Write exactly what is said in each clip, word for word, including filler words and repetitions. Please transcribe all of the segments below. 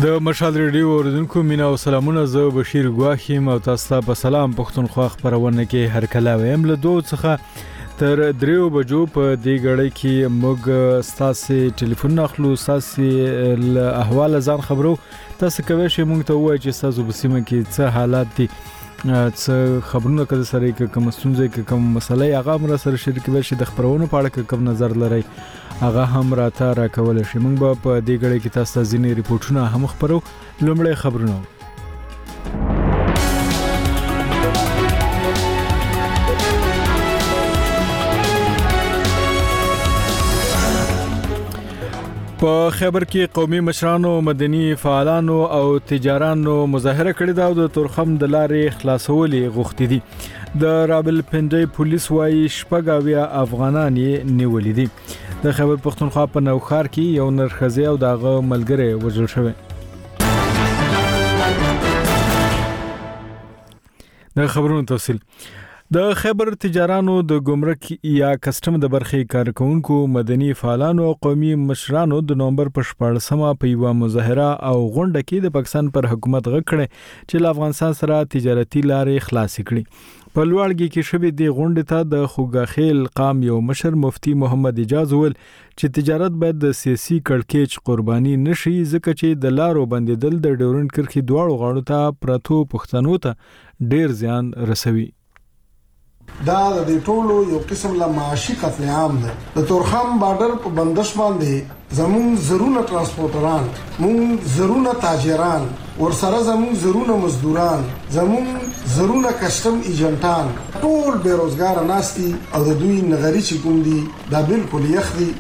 د مشال ریډیو اوریدونکو مینا او سلامونه. زه بشیر ګواخیم او تاسو ته په سلام پښتونخوا خبرونه کې هر کله ویم له دوه څخه تر دریو بجو په دې غړې کې موږ ستاسو ټلیفون اخلو، ستاسو احوال ځان خبرو. تاسو کوي چې موږ ته وایي چې تاسو په سیمه کې څه حالات دي، څه خبرونه کده سره کې کوم ستونزې کې کوم مسلې هغه مر سره شریکوي چې د خبرونو په اړه کوم نظر لري هغه هم راته راکول شي. موږ به په دې غړې کې تاسو ته ځینې ریپورتونه هم خبرو. لومړی خبرونه په خیبر کې قومي مشرانو، مدني فعالانو او تجارانو مظاهره کړې ده او د تورخم د لارې خلاصولې غوښتي دي. د راولپنډي پولیس وايي شپږ اویا افغانان یې نیولې دي. د خیبر پښتونخوا په نوښار کې یو نرخزی او دغه ملګری وژل شوی. د خبرونو تفصیل. د خیبر تجارانو د ګمرک یا کسټم د برخې کارکونکو، مدني فعالانو او قومي مشرانو د نومبر په شپاړسمه په یو مظاهره او غونډه کې د پاکستان پر حکومت غږ کړي چې له افغانستان سره تجارتي لارې خلاص کړي. په لوړګي کې شوې د غونډې ته د خوګاخیل قام یو مشر مفتی محمد اجاز ول چې تجارت باید د سیاسي کړکېچ قرباني نشي، ځکه چې د لارو بندیدل د ډیورنډ کرښې دواړو غاړو ته پرتو پښتنو ته ډیر زیان رسوي. دا د ټولو یو قسم لا معاشي قتل عام ده. د تورخم بارډر په بندش باندې زمون زرونه ترانسپورټران، مون زرونه تاجران، ورسره زمون زرونه مزدوران، زمون زرونه کسٹم ایجنټان ټول بیروزګار ناشتي او د دوی نغری چې کوم دي دا بالکل یخ دي.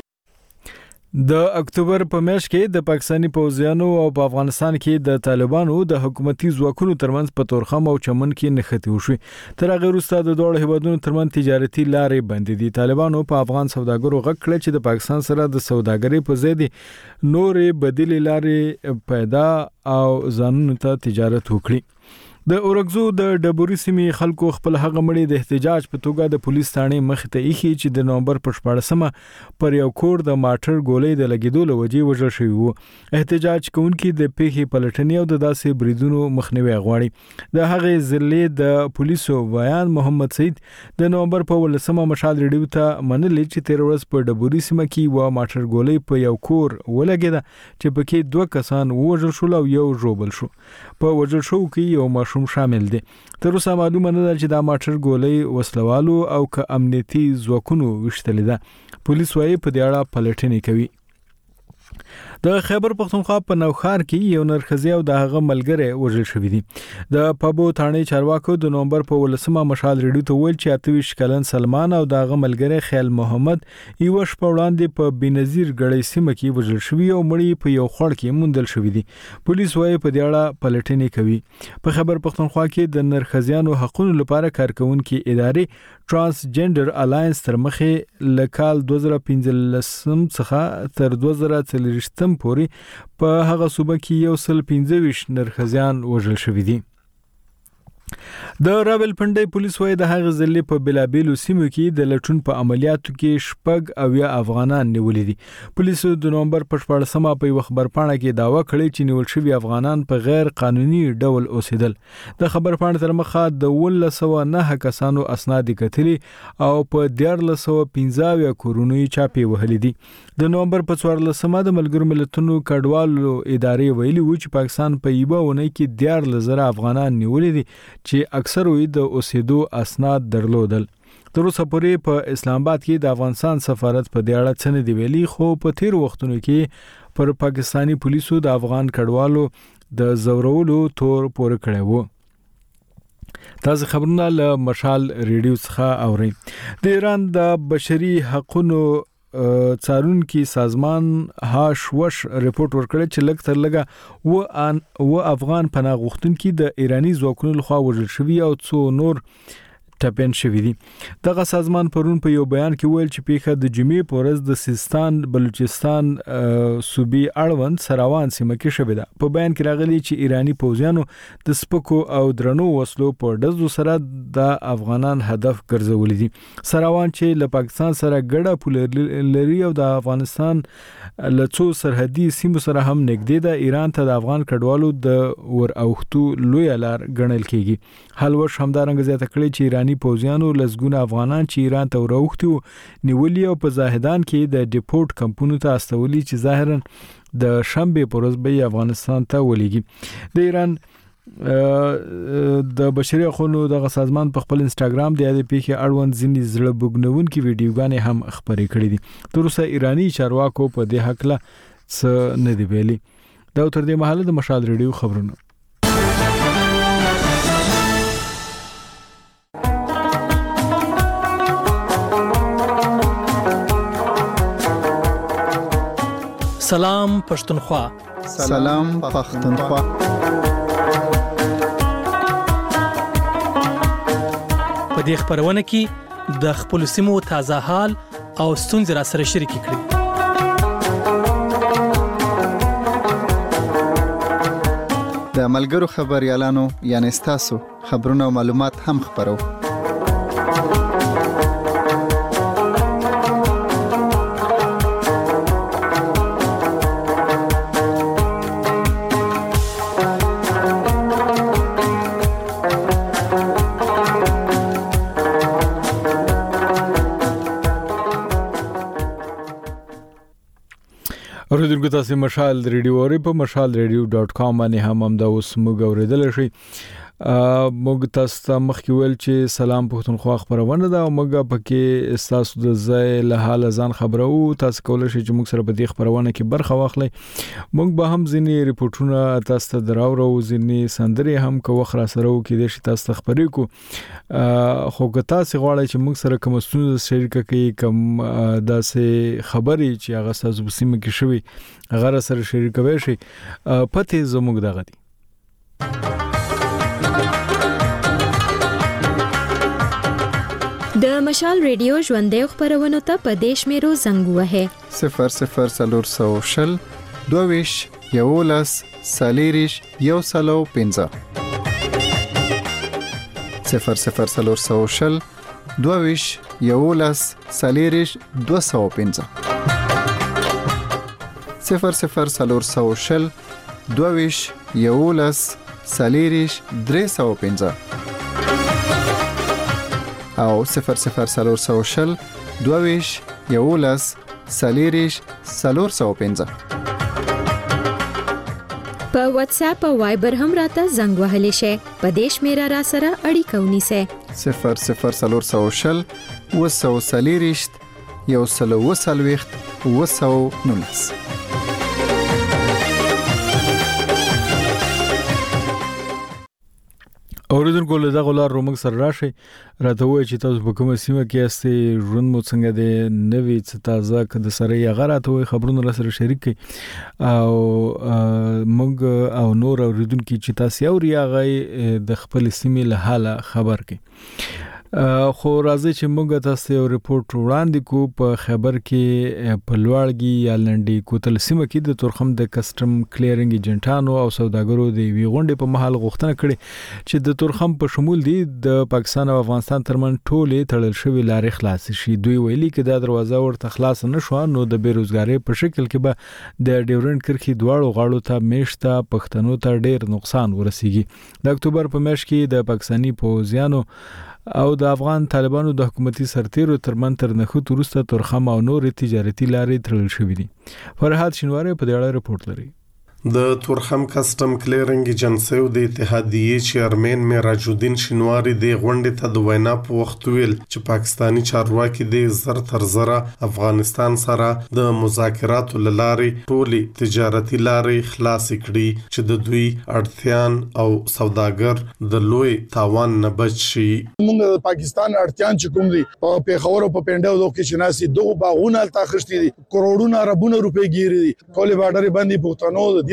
د اکتوبر په میاشت کې د پاکستاني پوځیانو او په افغانستان کې د طالبانو د حکومتي ځواکونو ترمنځ په تورخم او چمن کې نښتې وشوې. تر هغه وروسته د دوه هیوادونو ترمنځ تجارتي لارې بندې دي. طالبانو په افغان سوداګرو غږ کړ چې د پاکستان سره د سوداګرۍ په ځای دي نورې بدیلې لارې پیدا او ځانونو ته تجارت وکړي. د اورګزو د ډبوري سیمې خلکو خپل هغه مړي د احتجاج په توګه د پولیس ثانې مخ ته ایښي چې د نومبر په شپاړسمه پر یو کور د ماټر ګولۍ د لګیدو لوجې وژل شوی وو. احتجاج کوونکي د پیښې پلټنې او د داسې بریدونو مخنیوي غواړي. د هغه ضلع د پولیسو بیان محمد سعید د نومبر په ولسمه مشال ریډیو ته منلي چې تیر ورځ په ډبوري سیمه کې و ماټر ګولۍ په یو کور ولګیده چې پکې دوه کسان وژل شول او یو ژوبل شو. په وژل شو کې یو ماشوم شامل دي. تر اوسه معلومه نه ده چې دا ماټر ګولۍ وسلوالو او که امنیتي ځواکونو وشتلې ده. پولیس وايي په دې اړه پلټنې کوي. د خیبر پښتونخوا په نوښار کې یو نرخزی او د هغه ملګری وژل شوی دي. د پابو ثانې چارواکو د نومبر په ولسمه مشال ریډیو ته ویل چې اته ویشت کلن سلمان او د هغه ملګری خیال محمد یو شپه وړاندې په بنظیر غړې سیمه کې وژل شوی او مړی په یو خړ کې موندل شوی دي. پولیس وايي په دې اړه پلټنې کوي. په خیبر پښتونخوا کې د نرخزیانو حقوقو لپاره کارکونکو ادارې ترانسجندر الاینس تر مخه لکال دوه زره پنځلسم څخه تر دوه زره څلوېښتم پورې په هغه صوبه کې یو سل پنځه ویشت نرخزیان وژل شوي دي. د راولپنډي پولیس وايي د هغه ځلې په بلابیلو سیمو کې د لټون په عملیاتو کې شپږ اویا افغانان نیولې دي. پولیسو د نومبر په شپاړسمه په یو خبرپاڼه کې داوا کړې چې نیول شوي افغانان په غیر قانوني ډول اوسېدل. د خبرپاڼې تر مخه د ولس سوه نه کسانو اسناد کتلي او په دیارلس سوه پنځه اویا کورونو یې چاپې وهلې دي. د نومبر په څوارلسمه د ملګرو ملتونو کډوالو ادارې ویلي و چې پاکستان په یوه اونۍ کې دیارلس زره افغانان نیولې دي چې اکثر وی د اوسېدو اسناد درلودل. تر اوسه پورې په اسلام آباد کې د افغانستان سفارت په دې اړه څه نه دی ویلي، خو په تیر وختونو کې پر پاکستانی پولیسو د افغان کډوالو د زورولو تور پورې کړی وو. تاسو خبرونه له مشال ریډیو څخه اورئ. د ایران د بشري حقوقو څارونکي سازمان هاش وش ریپورت ورکړی چې لږ تر لږه و ان و افغان پناه غوښتونکي د ایرانی ځواکونو لخوا وژل شوي او څو نور ټپین شوی دی. دغه سازمان پرون په یو بیان کې ویل چې پیښه د جمعې په ورځ د سیستان بلوچستان صوبې اړوند سراوان سیمه کې شوې ده. په بیان کې راغلي چې ایرانی پوځیانو د سپکو او درنو وسلو په ډزو سره د افغانان هدف ګرځولې دي. سراوان چې له پاکستان سره ګډه پوله لري او د افغانستان له څو سرحدي سیمو سره هم نږدې ده، ایران ته د افغان کډوالو د ور اوختو لوی لار ګڼل کیږي. حلوش همدارنګه زیاته کړې چې ایرانی پوځیانو لزګونه افغانان چې ایران ته ور اوختي نیولي او په زاهدان کې د ډیپورټ کمپونو ته استولي چې ظاهرا د شنبه پر ورځ به افغانستان ته ولېږي. د ایران د بشري حقوقو دغه سازمان په خپل انستګرام د دې پیښې اړوند ځینې زړه بوګنونکي ویډیوګانې هم خبرې کړې دي. تر اوسه ایرانی چارواکو په دې حق له څه نه دی ویلي. دا تر دې مهاله د مشال ریډیو خبرونه. سلام پښتونخوا. سلام پښتونخوا. په دې خبرونه کې د خپل سیمو تازه حال او ستونزې را سره شریک کړئ. د ملګرو خبريالانو یعنی تاسو خبرونه او معلومات هم خبرو. اوریدونکو تاسو مشال ریډیو اوري په مشال ریډیو ډاٹ کام باندې هم هم دا اوس موږ اوریدل شي. موږ تاسو ته مخکې ویل چې سلام پښتونخوا خبرونه ده او موږ پکې تاسو د ځای له حال ځان خبرو. تاسو کولای شئ چې موږ سره په دې خبرونه کې برخه واخلئ. موږ به هم ځینې ریپورتونه تاسو ته دراوړو، ځینې سندرې هم کو خره سره وکړي د شي تاسو ته خبرې کو. خو که تاسو غواړئ چې موږ سره کوم ستونزې شریک کړئ، کوم داسې خبرې چې هغه تاسو په سیمه کې شوي هغه سره شریکوي شي، پته زموږ دغه دي. د مشال ریډیو ژوندې خبرونه ته په دیش میرو زنګ وهه صفر صفر سلور سو شل دوویش یولس سالیریش یو سلو پنځه صفر صفر سلور سو شل دوویش یولس سالیریش دو سو پنځه صفر صفر سلور سو شل دوویش یولس سالیریش درې سو پنځه او صفر صفر سلور سو شل دوویش یولس سالیریش سلور سو پنځه. په واتس اپ او وایبر هم راته زنګ وهلی شي. په دیش میرا را سره اړیکه ونیسه. صفر صفر سلور سو شل وسو سالیریش یو سلو وسلويخت وسو نونس. اوریدونکو له دغه لار رومنګ سره راشي راته وایي چې تاسو په کومه سیمه کې یاستئ، ژوند مو څنګه دی، نوې څه تازه کده سره یې غراته وي خبرونه سره شریک کړئ او موږ او نور اوریدونکو چې تاسو اوري هغه د خپل سیمې له حاله خبر کړئ. خو راځي چې موږ تاسو یو ریپورت وړاندې کو. په خبر کې په لوړګي یا لنډي کوتل سیمه کې د تورخم د کسټم کلیرینګ ایجنټانو او سوداګرو د وی غونډې په محل غوښتنه کړې چې د تورخم په شمول دي د پاکستان او افغانستان ترمن ټولې تړل شوی لارې خلاص شي. دوی ویلي چې دا دروازه ورته خلاص نه شو نو د بیروزګاری په شکل کې به د ډیورنډ کرخي دواړو غاړو ته میشته پښتنو ته ډیر نقصان ورسیږي. د اکتوبر په میاشت کې د پاکستاني پوځیانو او د افغان طالبانو د حکومتي سرتیرو ترمن تر نخوت وروسته تورخم او نور تجارتي لارې تړل شوې دي. فرحات شینواری په دې اړه رپورت لري. د تورخم کسټم کلیرینګ ایجنسی د اتحادیې چیرمن معراج الدین شینواری د غونډې ته د وینا په وخت ویل چې پاکستانی چارواکي د زر تر زره افغانستان سره د مذاکراتو لارې ټولي تجارتي لارې خلاص کړي چې د دوی اړتیان او سوداګر د لوی تاوان نه بچ شي. موږ د پاکستان اړتیان چې کوم دي په پیښور او په پنډو دوه کې شناسي دوه باغونه تاخشتي دي، کروڑونه اربونه روپے ګیري دي. ټول بارډر باندې پښتنو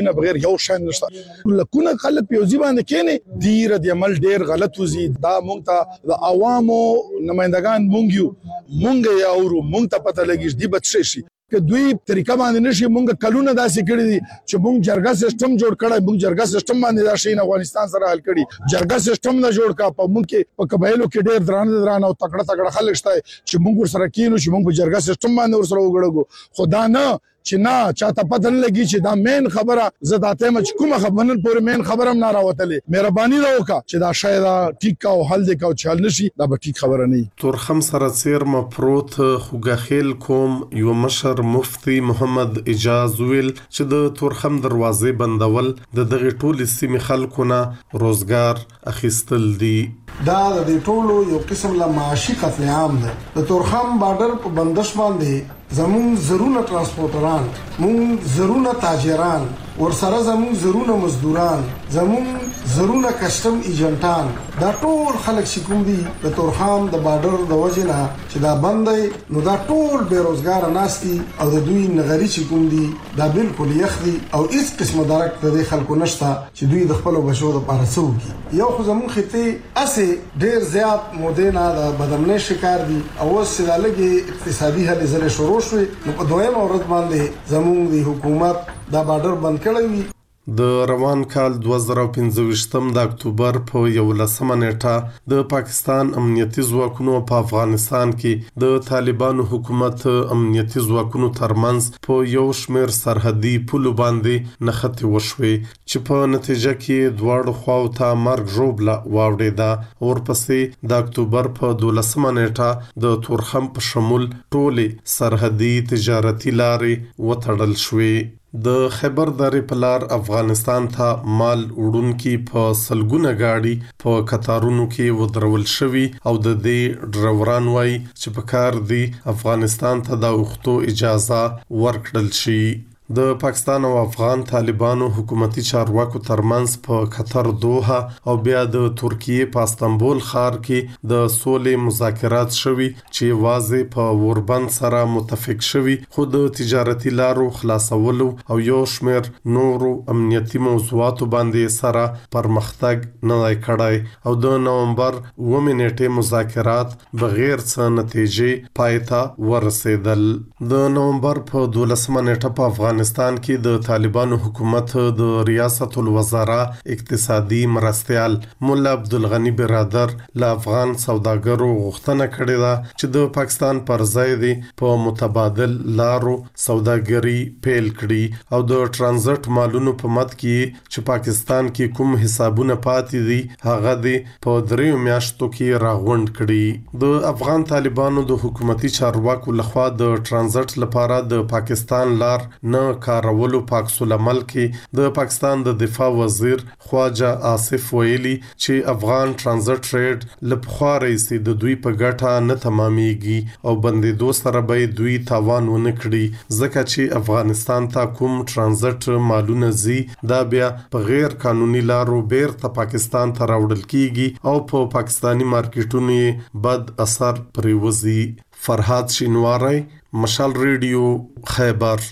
دینه بغیر یو شان نشته لکونه خلک په یوځي باندې کېنه ډیر د عمل ډیر غلط وزي دا مونږ ته د عوامو نمائندگان مونږ یو مونږ یې اورو مونږ ته پته لګیږي دی بچ شي که دوی طریقه باندې نشي مونږ کلونه داسې کړی دي چې مونږ جرګه سیستم جوړ کړی مونږ جرګه سیستم باندې دا شي افغانستان سره حل کړی جرګه سیستم نه جوړ کا په مونږ کې په قبایلو کې ډېر درانه درانه او تکړه تکړه خلک شته چې مونږ ور سره کینو چې مونږ په جرګه سیستم باندې ور سره وګړو خدا نه چې نه چاته پته نه لګي چې دا مین خبره زداته مچ کومه خبرن پورې مین خبرم نه راوتلې مهرباني راوکا چې دا شاید ټیک او حل دې کو چل نشي دا به ټیک خبره نه تورخم سره سیر مفروت خوګخیل کوم یو مشر مفتی محمد اجاز ویل چې د تورخم دروازې بندول د دغه ټول سیمې خلکونه روزګار اخیستل دي دا د ټولو یو قسم لا معاشي قتل عام ده د تورخم بارډر په بندش باندې زمون زرونه ترانسپورټران مون زرونه تاجران ورسره زمون زرونه مزدوران زمون زرونه کسٹم ایجنټان دا ټول خلک چې کوم دي د تورخم د بارډر د وجنه چې دا بندي نو دا ټول بیروزګار ناشتي او د دوی نغری چې کوم دي دا بالکل یخدي او هیڅ قسمه درک د خلکو نشته چې دوی د خپل بشو د پاره سوږي یو خو زمون خته اسه ډیر زیات مودینا د بدمنۍ شکار دي او وسه د لګي اقتصادي هلې زله شروع شوي نو په دویم اورد باندې زمون د حکومت دا بارډر بند کړی وي د روان کال دوه زره پنځه د اکتوبر په یولسمه نیټه د پاکستان امنیتي ځواکونو په افغانستان کې د طالبانو حکومت امنیتي ځواکونو ترمنځ په یو شمېر سرحدي پولو باندې نښتې وشوې چې په نتیجه کې دواړو خواو ته مرګ ژوبله واوړېده ورپسې د اکتوبر په دولسمه نیټه د تورخم په شمول ټولې سرحدي تجارتي لارې وتړل شوې د خیبر درې په لار افغانستان ته مال وړونکي په سلګونه گاډي په قطارونو کې ودرول شوي او د دې ډرایوران وایي چې په کار دی افغانستان ته د وختو اجازه ورکړل شي د پاکستان او افغان طالبانو حکومتي چارواکو ترمنځ په قطر دوحه او بیا د ترکیه په استانبول ښار کې د سولې مذاکرات شوي چې واځي په وربند سره متفق شوي خو د تجارتي لارو خلاصولو او یو شمېر نورو امنیتي موضوعاتو باندې سره پرمختګ نه دی کړی او د نومبر اوومې نیټې مذاکرات بغیر څه نتیجې پای ته ورسېدل د نومبر په دولسمه نیټه په افغانستان افغانستان کې د طالبانو حکومت د ریاست الوزرا اقتصادي مرستيال مولا عبدالغنی برادر له افغان سوداګرو غوښتنه کړې ده چې د پاکستان پر ځای دی په متبادل لارو سوداګري پیل کړي او د ترانزیت مالونو په مد کې چې پاکستان کې کوم حسابونه پاتې دي هغه دی په دریو میاشتو کې راغونډ کړي د افغان طالبانو د حکومتي چارواکو لخوا د ترانزیت لپاره د پاکستان لار نه کارولو پاک سولمل کې د پاکستان د دفاع وزیر خواجه آصف ویلي چې افغان ترانزیت ټریډ لپاره رئیسي د دوی په ګټه نه تمامېږي او بندیدو سره به دوی تاوان ونه کړي ځکه چې افغانستان ته کوم ترانزیت مالونه زی دا بیا په غیر قانوني لارو بیرته پاکستان ته راوړل کیږي او په پاکستانی مارکیټونو بد اثر پریوزي. فرهاد شینواری، مشال ریډیو، خیبر.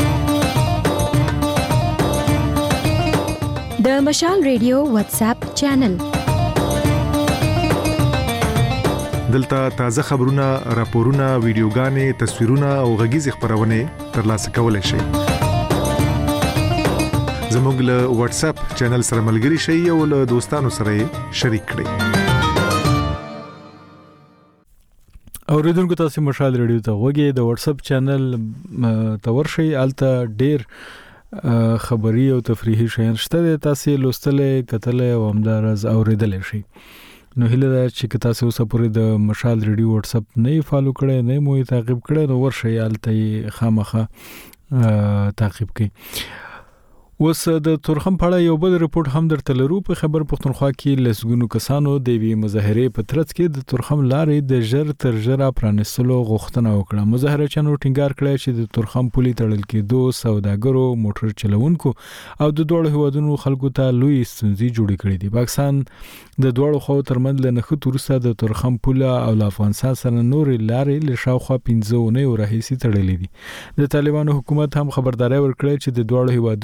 د مشال ریډیو واتس اپ چینل دلته تازه خبرونه، راپورونه، ویډیوګانې، تصویرونه او غږیز خبرونه ترلاسه کولای شئ. زموږ له واتس اپ چینل سره ملګري شئ او له دوستانو سره شریک کړئ. اوریدونکو تاسو مشال ریډیو ته وګورئ، د واتس اپ چینل ته ورشئ، الته ډیر خبري او تفریحي شیان شته، تاسو لوستلې، کتلې او همدارز اوریدلې شي. نو هله دا چې تاسو اوس پورې د مشال ریډیو واتس اپ نه فالو کړئ، نه مو تعقیب کړئ، نو ورشئ الته خامخه تعقیب کړئ. اوس د تورخم په اړه یو بل رپورت هم درته لرو. په خبر پښتونخوا کې لسګونو کسانو د وی مظاهره په ترڅ کې د تورخم لارې د ژر تر ژره پرانستلو غوښتنه وکړه. مظاهره چانو ټینګار کړی چې د تورخم پولي تړل کېدو سوداګرو، موټر چلوونکو او د دوړو هوادونو خلکو ته لوی ستونزې جوړې کړې دي. پاکستان د دوړو خو ترمنځ لنخ تورسته د تورخم پوله او د افغانستان سره نور لارې له شاوخوا پنځه ونه راهیسي تړلې دي. د طالبانو حکومت هم خبرداري ورکړه چې د دوړو هوادونو ترمنځ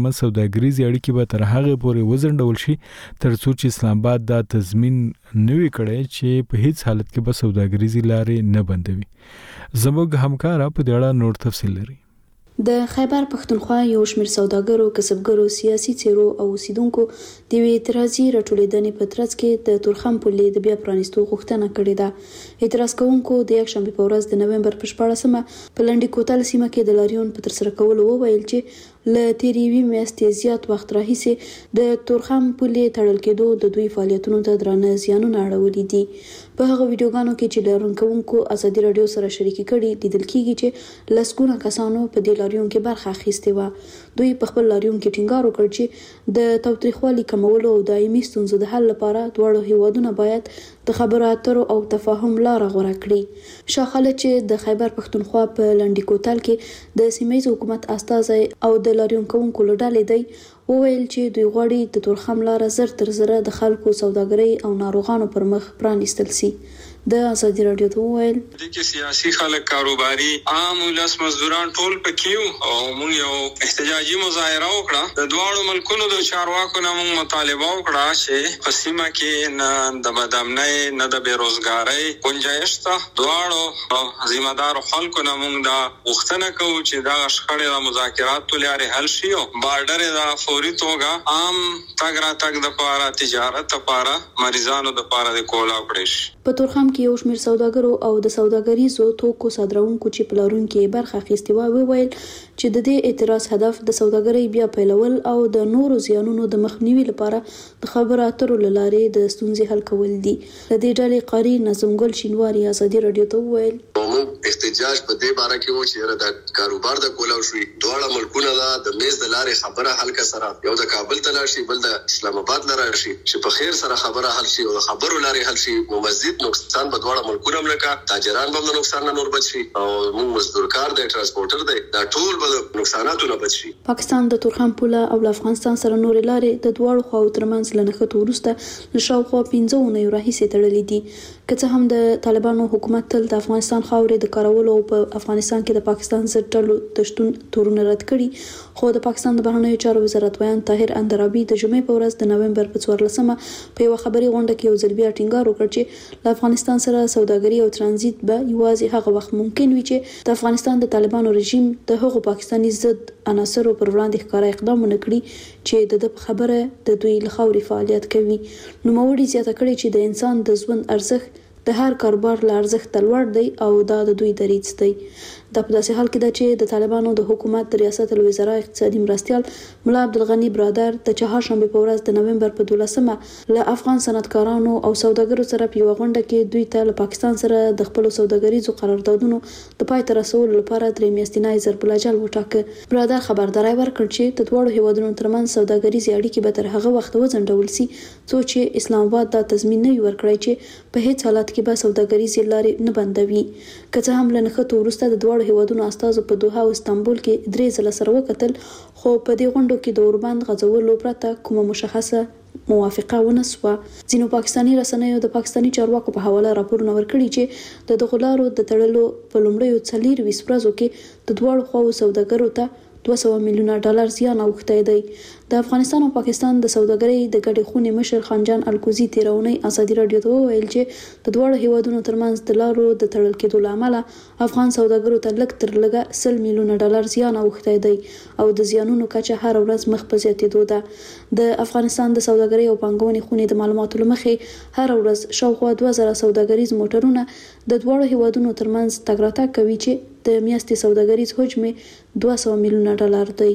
ترمنځ سوداګریزي اړیکې به تر هغه پورې وزنډول شي تر څو چې اسلام آباد دا تضمین نوي کړي چې په هیڅ حالت کې به سوداګریزي لارې نه بندوي. زموږ همکار په دې اړه نور تفصیل لري. د خیبر پښتونخوا یو شمېر سوداګرو، کسبګرو، سیاسي څیرو او اوسیدونکو د یوې اعتراضي راټولېدنې په ترڅ کې د تورخم پولې د بیا پرانیستو غوښتنه کړې ده. اعتراض کوونکو د یکشنبې په ورځ د نومبر په شپاړسمه په لنډي کوتل سیمه کې د لاریون په ترسره کولو وویل چې له تېرې یوې میاشتې زیات وخت راهیسې د تورخم پولې تړل کېدو د دوی فعالیتونو ته درانه زیانونه اړولي دي. په هغه ویډیوګانو کې چې لاریون کوونکو ازادي راډیو سره شریکي کړي لیدل کېږي چې لسګونه کسانو په دې لاریون کې برخه اخیستې وه. دوی په خپل لاریون کې ټینګار وکړ چې د تاوتریخوالي کمولو او دایمي ستونزو د حل لپاره دواړو هیوادونه باید د خبرو اترو او تفاهم لاره غوره کړي. شاه خالد چې د خیبر پښتونخوا په لنډي کوتل کې د سیمه ییز حکومت استازی او د لاریون کوونکو له ډلې دی وویل چې دوی غواړي د تورخم لاره زر تر زره د خلکو سوداګرۍ او ناروغانو پر مخ پرانیستل سي. د ازادي راډیو ته وویل د کې سیاسي خلک، کاروباري، عام ولس، مزدوران ټول پکې او موږ یو احتجاجي مظاهره وکړه. د دواړو ملکونو د چارواکو نه موږ مطالبه وکړه چې په سیمه کې نه د بدامنۍ نه د بیروزګارۍ گنجائش ته. دواړو ذمہ دار خلکو نه موږ دا غوښتنه کوو چې دا شخړې د مذاکراتو لارې حل شي او بارډر د فوري توګه عام تګ راتګ د لپاره، تجارت لپاره، مریضانو د لپاره د کولا کړی شي. په تورخم کې یو شمېر سوداګرو او د سوداګریزو توکو صادروونکو چې په لاریون کې برخه اخیستې وه وویل چې د دې اعتراض هدف د سوداګرۍ بیا پیلول او د نورو زیانونو د مخنیوي لپاره د خبرو اترو له لارې د ستونزې حل کول دي. د دې ډلې قاری نظم ګل شینواری ازادي راډیو ته وویل احتجاج په دې باره کې و چې د کاروبار د کولاو شوي دواړه ملکونه دا د میز د لارې خبره حل کا سره یو د کابل ته راشي بل د اسلام آباد لاره شي چې په خیر سره خبره حل شي او د خبرو لارې حل شي. نو مزید نقصان په دواړه ملکونه ملکا تاجران به نقصان نه نور بچي او موږ مزدورکار دی، ترانسپورټر دی، دا ټول به نقصاناتو نه بچي. پاکستان د تورخم پوله او افغانستان سره نورې لارې د دواړو خواو ترمنځ له نښتو وروسته له شاوخوا پنځه اونیو راهیسې تړلې دي. که څه هم د طالبانو حکومت تل د افغانستان خاورې د کارولو او په افغانستان کې د پاکستان ضد ډلو د شتون تورونه رد کړي، خو د پاکستان د بهرنیو چارو وزارت ویان طاهر اندرابي د جمعې په ورځ د نومبر په څوارلسمه په یوه خبري غونډه کې یو ځل بیا ټینګار وکړ چې له افغانستان سره سوداګري او ترانزیت به یوازې هغه وخت ممکن وي چې د افغانستان د طالبانو رژیم د هغو پاکستاني ضد عناصرو پر وړاندې ښکاره اقدام ونه کړي چې د د خبره د دوی له خاورې فعالیت کوي. نوموړي زیاته کړې چې د انسان د ژوند ارزښت د هر کاروبار له ارزښت لوړ دی او دا د دوی دریځ دی. دا په داسې حال کې ده چې د طالبانو د حکومت د ریاست الوزرا اقتصادي مرستیال ملا عبدالغني برادر د چهارشنبه په ورځ د نومبر په دولسمه له افغان صنعتکارانو او سوداګرو سره په یوه غونډه کې دوی ته له پاکستان سره د خپلو سوداګریزو قراردادونو د پای ته رسولو لپاره درې میاشتنی ضرب الاجل وټاکه. برادر خبرداری ورکړ چې د دواړو هیوادونو ترمنځ سوداګریزي اړیکې به تر هغه وخت وځنډول شي څو چې اسلام آباد دا تضمین نه ورکړي چې په هیڅ حالت کې به سوداګریزي لارې نه بندوي. که څه هم له نښتو وروسته د دواړو هیوادونو استازو په دوحه او استانبول کې درې ځله سره وکتل، خو په دې غونډو کې د اوربند غځولو پرته کومه مشخصه موافقه ونه سوه. ځینو پاکستاني رسنیو د پاکستاني چارواکو په حواله راپورونه ورکړي چې د دغو لارو د تړلو په لومړیو څلورویشت ورځو کې د دواړو خواوو سوداګرو ته دوه سوه میلیونه ډالر زیان اوښتی دی. د افغانستان او پاکستان د سوداګرۍ د ګډې خونې مشر خانجان الکوزي تېره اونۍ ازادي راډیو ته وویل چې د دواړو هیوادونو ترمنځ د لارو د تړل کېدو له امله افغان سوداګرو ته لږ تر لږه سل میلیونه ډالر زیان اوښتی دی او د زیانونو کچه هره ورځ مخ په زیاتېدو ده. د افغانستان د سوداګرۍ او پانګونې خونې د معلوماتو له مخې هره ورځ شاوخوا دوه زره سوداګریز موټرونه د دواړو هیوادونو ترمنځ تګ راتګ کوي چې د میاشتې سوداګریز حجم دوه سوه میلیونه ډالر دی.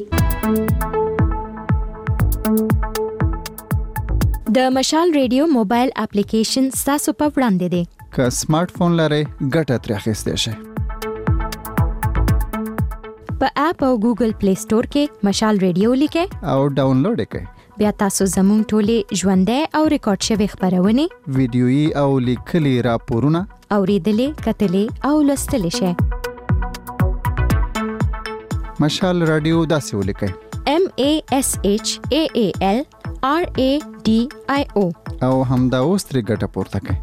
د مشال ریډیو موبایل اپلیکیشن ستاسو په وړاندې دی. که سمارټ فون لرئ ګټه ترې اخیستی شئ. په اپ او ګوګل پلی سٹور کې مشال ریډیو لیکئ او ډاونلوډ یې کړئ. بیا تاسو زموږ ټولې ژوندۍ او ریکارډ شوي خپرونې، ویډیويي او لیکلي راپورونه اوریدلې، کتلې او لوستلی شئ. مشال رادیو داسې ولیکئ: M A S H A A L R A D I O او همدا اوس ترې ګټه پورته کړئ.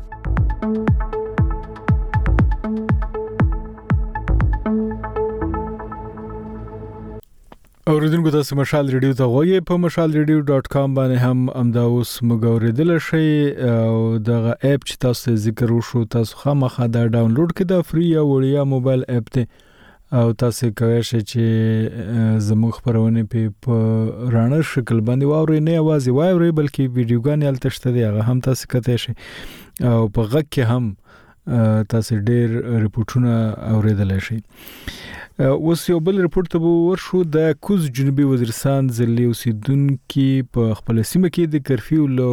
اوریدونکو تاسو مشال ریډیو ته غوږی په مشال ریډیو ډاٹ کام باندې هم امدا اوس مګوریدل شي او دغه اپ چې تاسو ذکر وشو تاسو خامخا دا ډاونلوډ کړئ دا فری او وړیا موبایل اپ ته او تاسو کوئ چې زموږ خبرونه په رانه شکل باندې واوري نه आवाज واوري بلکې ویډیوګان یل تشته دی هغه هم تاسو کته شي او په غږ کې هم تاسو ډیر ریپورتونه اوریدل شي. اوس یو بل ریپورت ته ورشو د کوز جنوبي وزیرستان ځلې اوسیدونکو په خپل سیمه کې د کرفیو له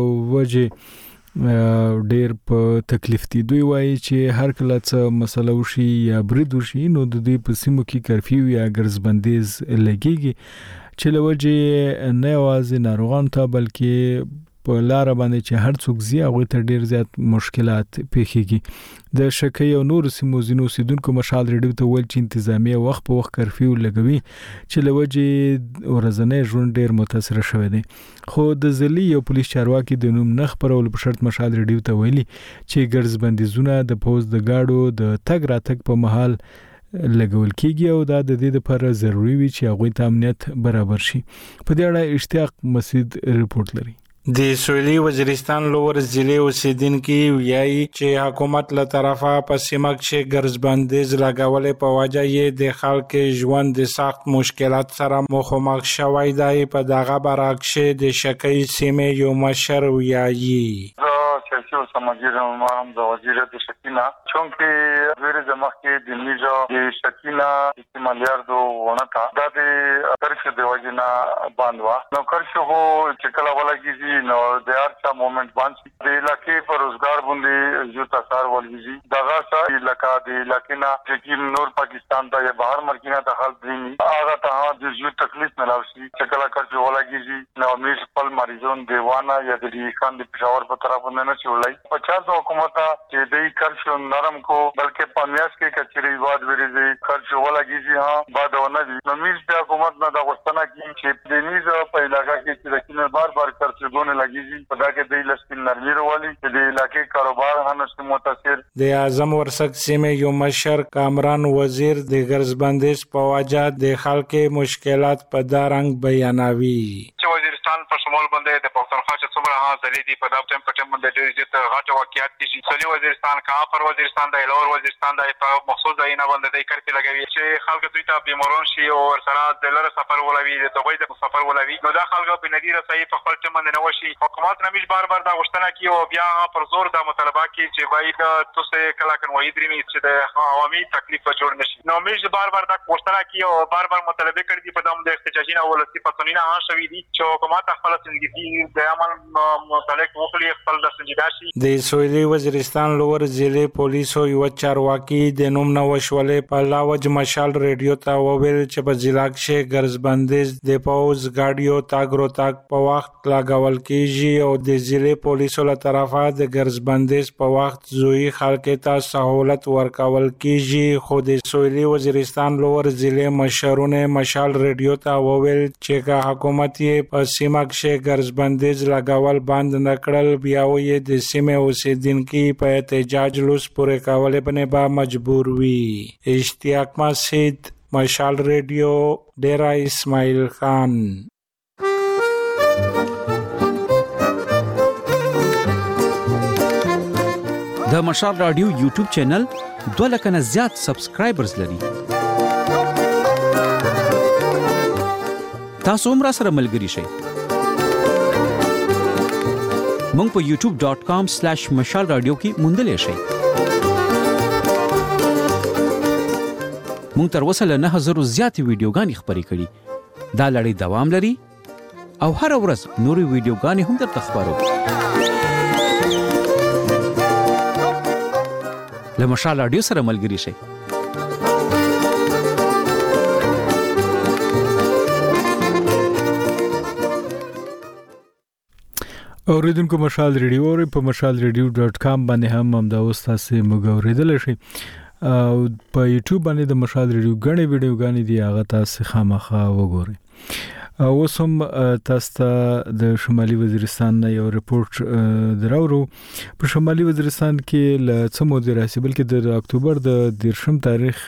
وجه ډیر په تکلیف دي. دوی وایي چې هر کله څه مسله وشي یا برید وشي نو د دوی په سیمو کې کرفیو یا ګرځبندیز لګيږي چې له وجه نه یوازې ناروغان ته بلکې په لار باندې چې هر څوک زی هغه ته ډیر زیات مشکلات پیښیږي. د شکې او نور سیمو زینو سیدونکو مشال ریډیو ته ول چې انتظامیه وخت په وخت کرفیو لګوي چې لوجه ورځنی ژوند ډیر متاثر شوی دی. خو د ځلی یو پولیس چارواکي د نوم نه خبرول په شرط مشال ریډیو ته ویلي چې ګرځبندیزونه د پوز د گاډو د تګ راتګ په محل لګول کیږي او دا د دې لپاره ضروری وي چې هغه ته امنیت برابر شي. په دې اړه اشتیاق مسعود ریپورت لري. د سویلي وزیرستان لور ضلع اوسیدونکو ویایي چې حکومت له طرفه په سیمه کې ګرځبندیز لګولې په وجه یې د خلکو ژوند د سخت مشکلات سره مخامخ شوی دی. په دغه برعکس د شکې سیمې یو مشر ویایي سیاسي او سماجی رهنمایم د وزیر د شکینا چونکه ډېر زمخ کې د میجا د شکینا استعمالیار دو ونتا د کرښه د وجنا باندوا نو کرښه هو چې کله ولګي نو د ارچا مومنت باندې د علاقې پر روزګار باندې یو تاثیر ولګي دغه سا علاقہ د علاقې نه چې نور پاکستان ته یا بهر ملکینه دخل دي هغه ته د یو تکلیف نه لاوي چې کله کرښه ولګي نو میش خپل مریضون دیوانه یا د خان د پېښور په طرف نه چولای پچاس حکومت چې د کرښه نرم کو بلکې پامیاس کې کچري واد ورېږي کرښه ولګي ها بعدونه نو میش د حکومت نه د غوښتنه کی چې د نیزه په علاقې کې چې د بار بار کرښه لګیږي په دا کې د لسپین نرمي وروالي چې د علاقې کاروبار هم متاثر. د اعظم ورسک سیمه یو مشر کامران وزیر د ګرځبندیز په وجه د خلکو مشکلات په دارنګ بیانوي چې وزیرستان په شمول باندې د پښتونخوا چې څومره ها ځلې دي په دا ټیم په ټیم باندې ډېر زیات غټه واقعیت دي چې وزیرستان کا پر وزیرستان د لور وزیرستان د په مخصوص ځایونه باندې د کرښه لګوي چې خلکو دوی ته بیمارون شي او سره د لور سفر ولوي د دوی د سفر ولوي نو دا خلکو په ندیره صحیح په خپل ټیم باندې نو شي حکومت نمیش بار بار دا غوښتنه کوي او بیا پر زور دا مطالبه کوي چې باید تاسو کله کنوي درې چې د عوامي تکلیف جوړ نشي نو میش بار بار دا غوښتنه کوي او بار بار مطالبه کوي په دام د احتجاجي نه ولسی پاتونینا ها شوی دي چې حکومت خپل څنګه د عمل متعلق وکړي خپل د سنجیداشي. د سویلي وزیرستان لور ضلع پولیسو یو چارواکي د نوم نو وشولې په لاوج مشال ریډیو ته وویل چې په ضلع کې ګرځبندیز د پوز گاډیو تاګرو تاګ په وخت لاګول کیږي او د ضلع پولیسو له طرفه د ګرځبندیز په وخت زوی خلکو ته سہولت ورکول کیږي. خو د سویلي وزیرستان لور ضلع مشرونه مشال ریډیو ته وویل چې که حکومت یې په سیمه کې ګرځبندیز لګول بند نکړل بیا یې د سیمه اوسیدونکو په احتجاج لوس پورې کولې باندې با مجبور وي. اشتیاق مسعود مشال ریډیو ډیرا اسماعیل خان. د مشال رادیو یوټیوب چینل دوه لک نه زیات سبسکرایبرز لري. تاسو هم را سره ملګري شئ. مونږ په یوټیوب ډاٹ کام سلیش مشال رادیو کې موندلی شئ. مونږ تر اوسه له نه هزارو زیاتې ویډیوګانې خپرې کړي. دا لړۍ دوام لري او هر ورځ نورې ویډیوګانې هم درته خپرو. له مشال رادیو سره ملګري شئ. اوریدونکو مشال ریډیو او په مشال ریډیو ډاٹ کام باندې هم هم دا اوس تاسو موږ اوریدل شي او په یوټیوب باندې د مشال ریډیو غنې ویډیوګانې دی هغه تاسو خامخا وګورئ. اوس هم تاسو ته د شمالي وزیرستان نه یو رپورټ دراورو. په شمالي وزیرستان کې ل څه مو دراسي بلکې د اکتوبر د دیرشم تاریخ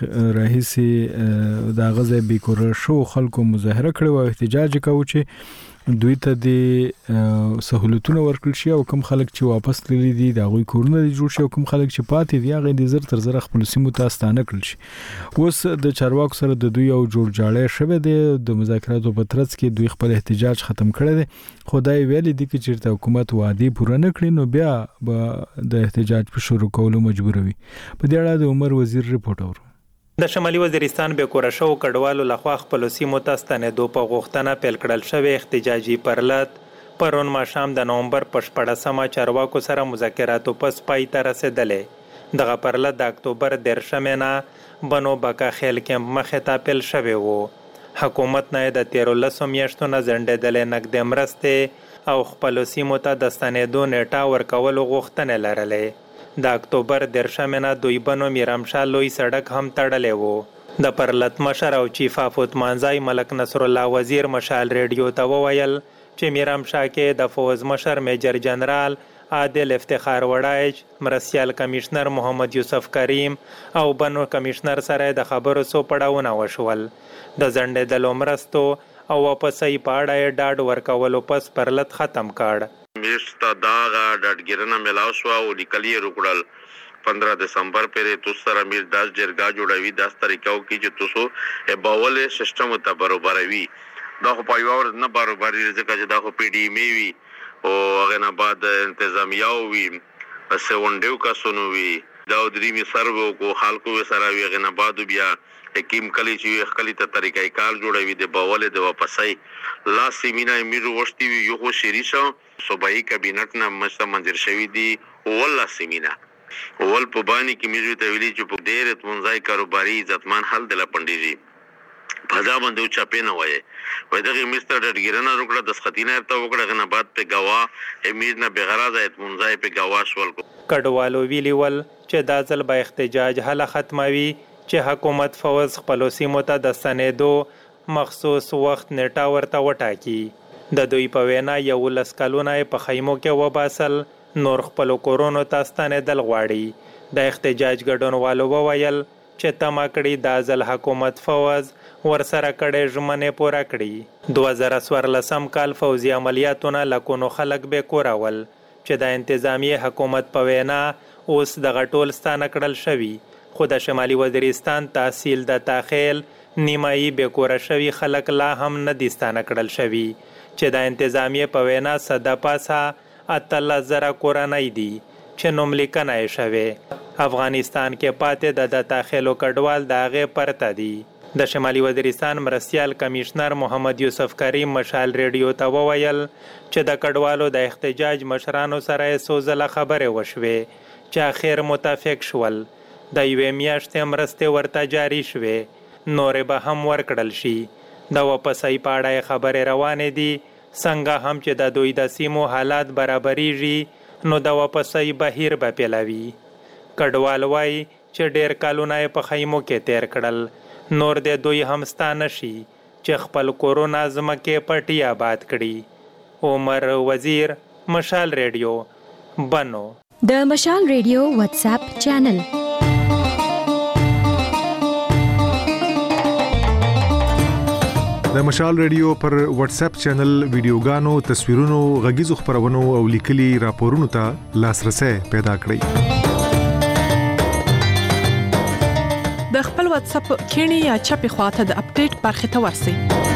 راهیسي د غزه بیکور شو خلکو مظاهره کړې او احتجاج کاوه چې دوی ته د سہولتونو ورکړل شي او کوم خلک چې واپس تللي دي د غوي کورونه جوړ شي او کوم خلک چې پاتې دي هغه د زر تر زر خپل سیمو ته ستانه کړل شي. اوس د چارواکو سره د دوی او جوړ جاړه شوه د مذاکراتو په ترڅ کې دوی خپل احتجاج ختم کړی دی. خدای ویلي دي چې چیرته حکومت وعده پوره نه کړي نو بیا به د احتجاج په شروع کولو مجبوروي. په دې اړه د عمر وزیر رپورټ اورو. د شمالي وزیرستان به کورشو کډوالو لخوا خپل سیمو ته ستنېدو په غوښتنه پیل کړل شوی احتجاجي پرلط پرون ماښام د نومبر په شپاړسمه چارواکو سره مذاکراتو پس پای ته رسېدلې. دغه پرلط د اکتوبر دیرشمې نه بنو بکا خیل کمپ مخې ته پیل شوی و. حکومت نه د تیرو لسو میاشتو نه ځنډېدلې نقدې مرستې او خپل سیمو ته د ستنېدو نیټه ورکولو غوښتنې لرلې. د اکتوبر دیرشمې نه دوی بنو میرامشاه لوی سړک هم تړلی و. د پرلط مشر او چیف اف اتمانځای ملک نصر الله وزیر مشال ریډیو ته وویل چې میرامشاه کې د فوز مشر میجر جنرال عادل افتخار وړایچ، مرستیال کمشنر محمد یوسف کریم او بنو کمشنر سره د خبرو سو پړاوونه وشول. د ځنډېدلو مرستو او واپسۍ په اړه ډاډ ورکولو پس پرلط ختم کړ. میشتا داغا ډاډګیرنه ملاو شو او لیکلي روکړل پندرہ دسمبر پرې تو سره میر داس جرګه جوړوي داس طریقو کې چې تاسو باول سیستم ته برابروي. دا خو پایور نه برابري ځکه چې دا خو پی ډی می وي او هغه نه بعد انتظامیه وي سونډیو کا سنوي دا درې می سرو کو خلکو سره وی هغه نه بعد بیا حکیم کلی چې خپل ته طریقې کار جوړوي د باول د واپسۍ لا سیمینا میرو وشتي یو خو شریشو صوبایي کابینټ نه مشته منځر شوی دی ولا سیمینا ول په باندې کې میرو ته ویلي چې په ډېر اتمنځای کاروباري عزتمان حل د لپندېږي فضا باندې چاپې نه وایي وای دغه مستر ډډګیرنه وکړه د سختینه ته وکړه غنه بعد په گوا امیر نه بغرض اتمنځای په گوا شول کو کډوالو ویلی ول چې دا ځل به احتجاج حل ختموي چې حکومت فوز خپل سیمو ته د ستنېدو مخصوص وخت نیټه ورته وټاکي. د دوی په وینا یو لس کلونه په خیمو کې وباسل نور خپل کورونو ته ستنېدل غواړي. د احتجاج ګډونوالو وویل چې تمه کړي دا ځل حکومت فوز ورسره کړي ژمنې پوره کړي. دوه زره څوارلسم کال فوزي عملیاتونه لکونو خلک به کورول چې د انتظامی حکومت په وینا اوس د غټول ستانه کړل شوی. خو د شمالي وزیرستان تحصیل د تاخیل نیمایي بیکوره شوی خلک لا هم نه دي ستانه کړل شوی چې د انتظامی په وینا صد پاسه اتلس زره کورنۍ دي چې نوملیکنه یې شوی. افغانستان کې پاتې د تاخیلو کډوال د هغې پرته دي. د شمالي وزیرستان مرستیال کمشنر محمد یوسف کریم مشال ریډیو ته وویل چې د کډوالو د احتجاج مشرانو سره یې څو ځله خبرې وشوې چې اخر متفق شول. د یوې میاشتې مرستې ورته جاري شوې نورې به هم ورکړل شي. د واپسۍ په اړه خبرې روانې دي. څنګه هم چې د دوی د سیمو حالات برابریږي نو د واپسۍ بهیر به پیلوي. کډوال وایي چې ډېر کلونه یې په خیمو کې تیر کړل نور د دوی هم ستانه شي چې خپل کورونه ځمکې پټي آباد کړي. عمر وزیر مشال ریډیو بنو. د مشال ریډیو واتس اپ چینل د مشال ریډیو پر واتس اپ چینل ویډیوګانو تصویرونو غږیزو خبرونو او لیکلي راپورونو ته لاسرسي پیدا کړئ. د خپل واتس اپ کینی یا چپی خواته د اپډیټ برخه ته ورسئ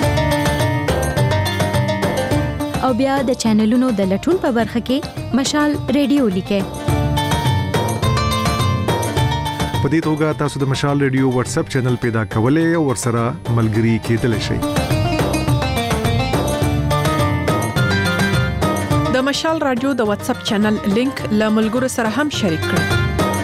او بیا د چینلونو د لټون په برخه کې مشال ریډیو لیکئ. په دې توګه تاسو د مشال ریډیو واتس اپ چینل پیدا کولای او ورسره ملګري کېدلی شئ. د مشال رادیو د واتس اپ چینل لینک له ملګرو سره هم شریک کړئ.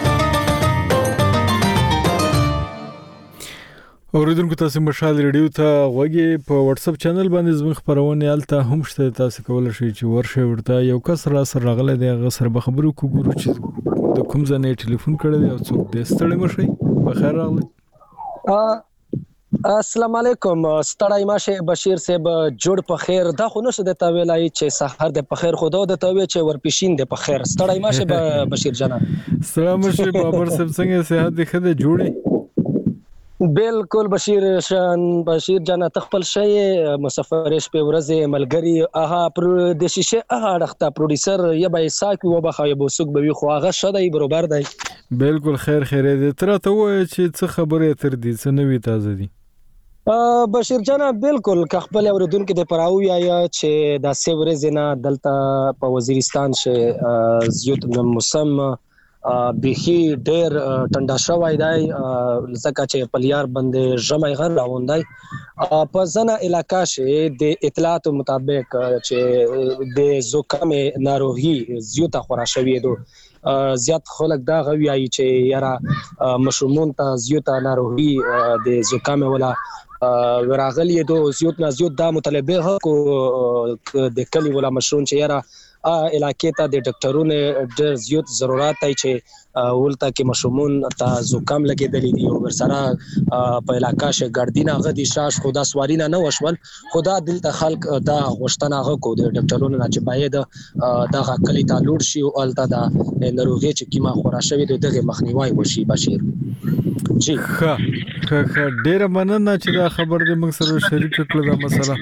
اوریدونکو تاسو مشال ریډیو ته غوږی په واتس اپ چینل باندې زموږ خبرونه الته هم شته. تاسو کولای شئ چې ورشئ ورته یو کس را سره راغلی دی هغه سره به خبرو کوو چې د کوم ځای ټلیفون کړی دی او څوک دې ستړي مشي. په خیر راغلی. ا السلام علیکم ستړی ماشه بشیر صاحب جوړ په خیر دا خو نشه د تویلای چې سحر د په خیر خدا د توی چې ورپیشین د په خیر ستړی ماشه بشیر جان سلام شه بابر صاحب څنګه صحت د خده جوړي بالکل بشیر شان بشیر جان تخپل شي مسافرش په ورځ ملګری اها پر د شیشه اها رخته پروډوسر یا به ساکي و بخای بو سوق به خو هغه شدای برابر دی بالکل خیر خیر دې تر ته وای چې څه خبره تر دې څه نوې تازه دي بشیر جان بالکل که خپل اوریدونکو د پراو یا چې د سیورز نه دلته په وزیرستان شه زیات موسم بهي ډېر ټنډا شوی دی ځکه چې پلیار باندې جمع غر راوندای په ځنه علاقہ شه د اطلاعات مطابق چې د زکام ناروغي زیات خورا شوی دو زیات خلک دا غوي چې یاره مشرومون ته زیات ناروغي د زکام ولا وراغلی دو زیات نه زیات دا مطالبه کو د کلی ولا مشرون چې یاره علاقې ته د ډاکټرونو ډېر زیات ضرورت دی چې ولته کې مشرومون ته زکام لګیدلی دی او ورسره په علاقہ شه ګردینا غدي شاش خدا سوارینا نه وشول خدا دلته خلک دا غوښتنه غو کو د ډاکټرونو نه چې باید دا کلی ته لوړ شي او الته دا ناروغي چې کیما خورا شوی دغه مخنیوي وشي بشیر جی ښه ښه ډیره مننه چې دا خبر دې موږ سره شریک کړل دا مسله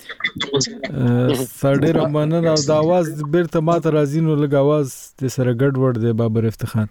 سړی مننه او د आवाज بیرته ماته راځي نو لږ आवाज د سره ګډ وډ دی بابر افتخار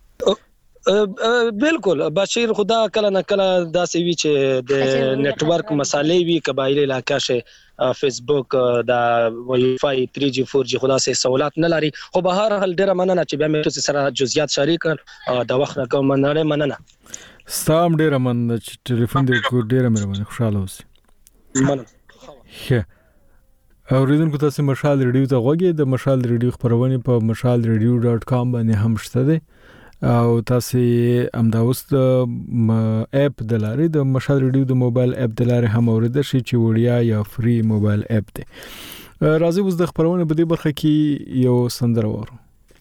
بالکل بشیر خدا کله نه کله داسې وی چې د نتورک مسالې وی قبایلی علاقہ شه فیسبوک دا وای فای تھری جی فور جی خدا سه سہولت نه لري خو به هر حال ډیره مننه چې به مې سره جزئیات شریک کړ د وخت نه کوم مننه مننه ستام ډیره مننه چې ټلیفون دې کو ډیره مې خوشاله اوسې مننه اوریدونکو تاسو مشال ریډیو ته غوږی د مشال ریډیو خبرونه په مشال ریډیو ډاټ کام باندې هم شته دي او تاسو امدا اوس د اپ د لاري د مشال ریډیو د موبایل اپ د لاري هم اوریدل شي چې وړیا یا فری موبایل اپ دی راځي اوس د خبرونه په دې برخه کې یو سندره وره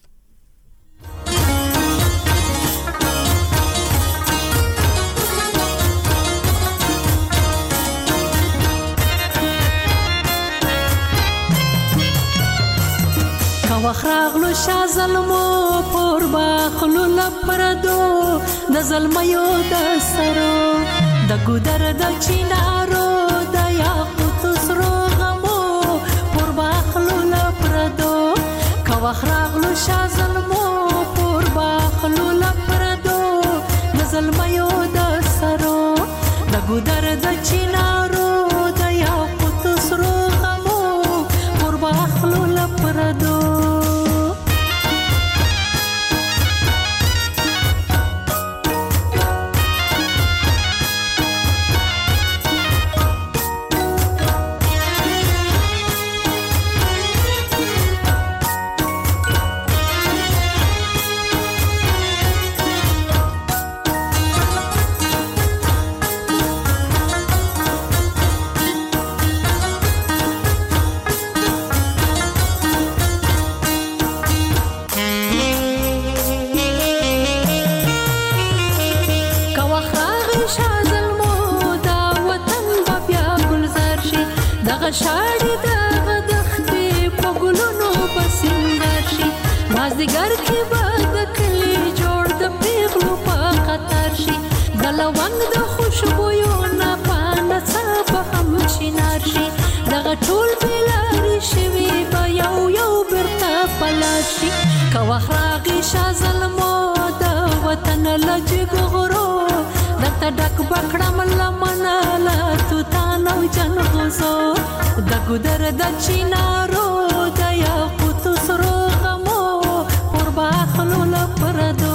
وخراغلو شا ظلمو پور باخلو لپردو د ظلمیو د سرو د ګودر د چینارو د یاقوت سرو غمو پور باخلو لپردو کا وخراغلو شا ظلمو پور باخلو لپردو د ظلمیو د سرو د ګودر د چینارو د یاقوت سرو غمو پور باخلو لپردو شاړې د غدختې په ګلونو پسنګر شي مازدیګر کې به د کلي جوړ د پیغلو په خطر شي د لونګ د خوشبویو نه پانه څه به هم شینار شي دغه ټول بېلارې شوي به یو یو بیرته پلار شي که وخت راغی شا ظلمو د وطن له جګ غرو درته ډک به کړم لمنه له توتان او جنغوزو د ګودر د چینارو د یاقوتو سرو غمو پر باخلو لپردو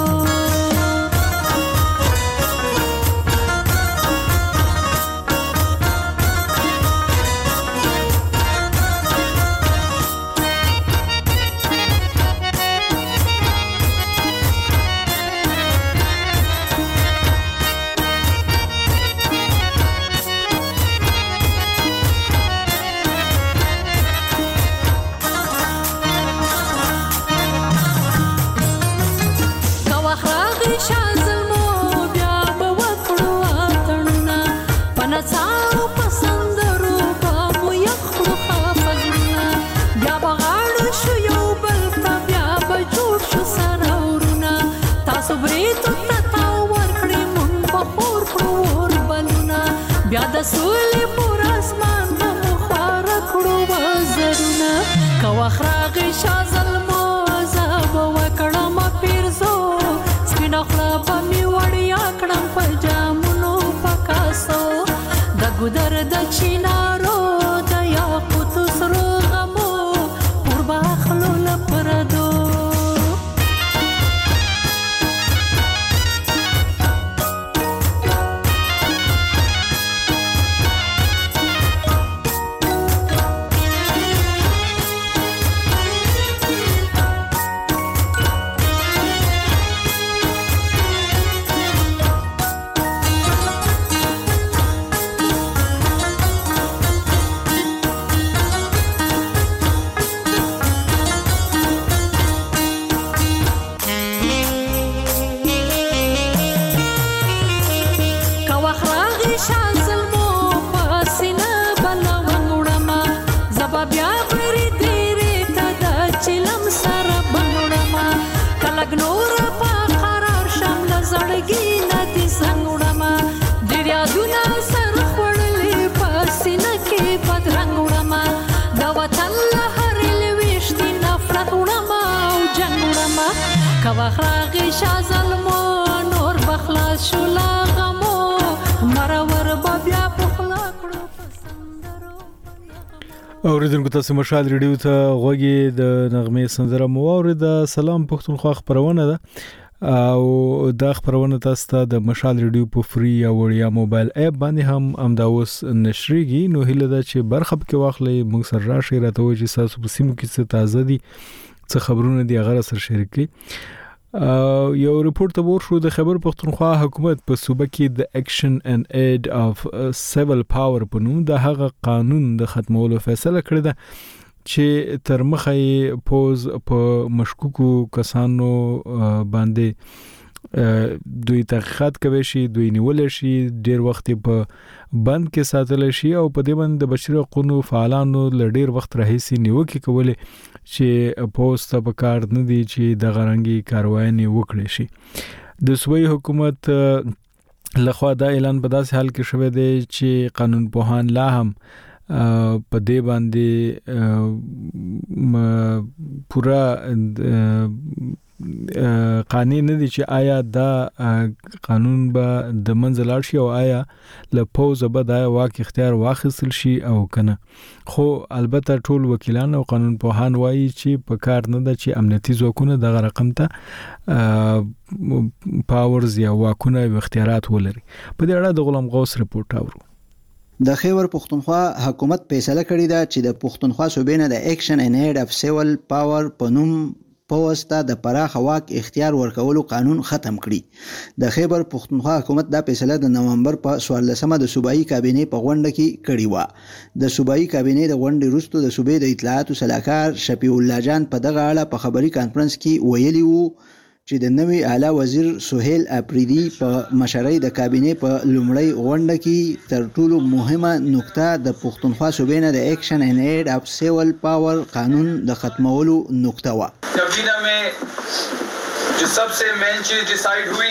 سولې پر اسمان مو خوار کړو وزرونه کوخ راغی شازلمو زاب وکړم پیرزو سپینه خلا په می وړیا کړم په جامونو پکاسو د ګودر د چینارو د یاقوت سرو غمو پر باخلو لپردو کواخراغی شازلمو نور بخلاص شولا غمو مرور بیا پخلا کړو اوریدونکو تاسو مشال ریډیو ته غوږی د نغمه سندره مو اورید. سلام پښتونخوا خبرونه ده او دا خبرونه تاسو ته د مشال ریډیو په فری او وړیا موبایل اپ باندې هم امداوس نشریږي. نو هیله ده چې برخه کې واخلې موږ سره راشي راته وایي چې تاسو په سیمو کې څه تازه دي څه خبرونه دي هغه سره شریک کړئ. یو ریپورت ته ورشو د خبر پښتونخوا حکومت په صوبه کې د اکشن اند اید اف سیول پاور په نوم د هغه قانون د ختمولو فیصله کړې ده چې تر مخه پوز په مشکوکو کسانو باندې دوی تحقیقات کوي شي دوی نیول شي ډیر وخت په بند کې ساتل شي او په دې باندې د بشري حقوقو فعالانو لډیر وخت راهیسي نیوکه کولې چې پوسټ په کار نه دي چې د غرنګي کاروایي وکړي شي. د صوبایي حکومت لخوا دا اعلان په داسې حال کې شوی دی چې قانون پوهان لا هم په دې باندې پورا قانون نه دي چې آیا دا قانون به د منځلار شي او آیا له پوزه به دا واک اختیار واخیستل شي او کنه. خو البته ټول وکیلان او قانون پوهان وایي چې په کار نه ده چې امنیتي ځواکونه دغه رقم ته پاورز یا واکونه او اختیارات ولري. په دې اړه د غلام غوث رپورټ اورو. د خیبر پښتونخوا حکومت فیصله کړې ده چې د پښتونخوا صوبې نه د اکشن ان اید اف سیول پاور په نوم پوسټه د پراخ واک اختیار ورکولو قانون ختم کړي. د خیبر پښتونخوا حکومت دا فیصله د نومبر په څوارلسمه د صوبایي کابینې په غونډه کې کړې و. د صوبایي کابینې د غونډې وروسته د صوبې د اطلاعاتو سلاکار شفیع الله جان په دغه اړه په خبري کانفرنس کې ویلي وو چې د نوي اعلی وزیر سہیل اپریدي په مشرۍ د کابینې په لومړۍ غونډه کې تر ټولو مهمه نقطه د پښتونخوا صوبې نه د اکشن ان اید اف سیول پاور قانون د ختمولو نقطه و. کابینه में जो सबसे मेन चीज डिसाइड हुई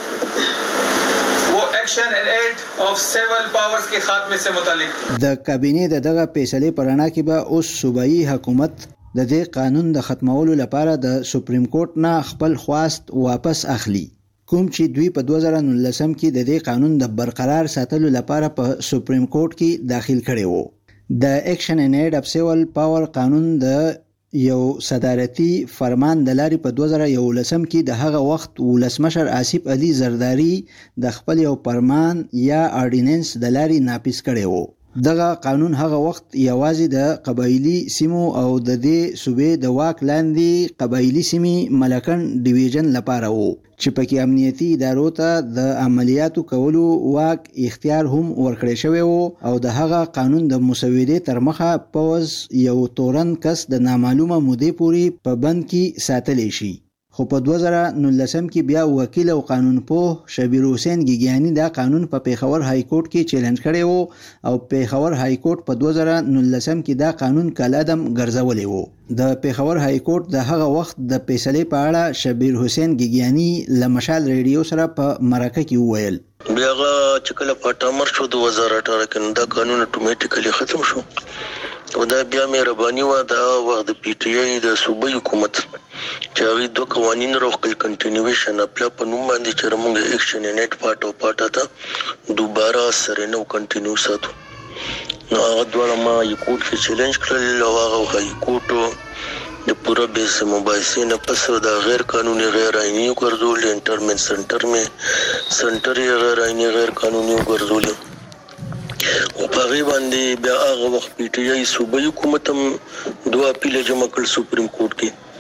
वो action and aid of civil powers के खात्मे से मुतालिक. د کابینې د دغه فیصلې پرانا کې به اوس صوبایي حکومت د دې قانون د ختمولو لپاره د سپریم کورټ نه خپل خواست واپس اخلي، کوم چې دوی په دوه زره نولسم کې د دې قانون د برقرار ساتلو لپاره په سپریم کورټ کې داخل کړي وو. د اکشن ان اید اف سیول پاور قانون د یو صدارتي فرمان د لاري په دوه زره یولسم کې د هغه وخت ولسمشر آصف علي زرداری د خپل یو فرمان یا اورډیننس د لاري ناپیس کړي وو. دغه قانون هغه وخت یوازې د قبایلی سیمو او د دې صوبې د واک لاندې قبایلی سیمې ملکن ډیویژن لپاره وو چې پکې امنیتي ادارو ته د عملیاتو کولو واک اختیار هم ورکړی شوی وو او د هغه قانون د مسودې تر مخه پوز یو تورن کس د نامعلومه مودې پورې په بند کې ساتلی شي. خو په دوه زره نولسم کې بیا وکیل او قانونپوه شبیر حسین ګیګیانی دا قانون په پیښور های کورټ کې چیلنج کړی وو او پیښور های کورټ په دوه زره نولسم کې دا قانون کالعدم ګرځولی وو. د پیښور های کورټ د هغه وخت د فیصلې په اړه شبیر حسین ګیګیانی له مشال ریډیو سره په مرکه کې وویل بیا هغه چې کله په اټامر شو د دوه زره اټاره کې دا قانون اتوماتیکلی ختم شو او دا بیا مهرباني و دا وخت د پی ټی آی د صوبایي حکومت چې هغه دوه قوانین راوخل کنټینیویشن خپل په نوم باندې چې موږ ایکشن نیټ پارت او پارت ته دوباره سره نو کنټینیو ساتو نو هغه دوه ما یو کوټ کې چیلنج کړل او هغه هاي کوټ د پورا بیس مباحثې نه پس دا غیر قانوني غیر آئینی ګرځول انټرمن سنټر می سنټر یې غیر آئینی غیر قانوني ګرځول او په غي باندې بیا هغه وخت پی ټی آی صوبایي حکومت هم دوه اپیل جمع کړ سپریم کورټ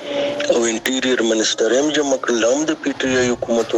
کې او انټیریر منسٹر هم جمع کړل هم د پی ټی آی حکومت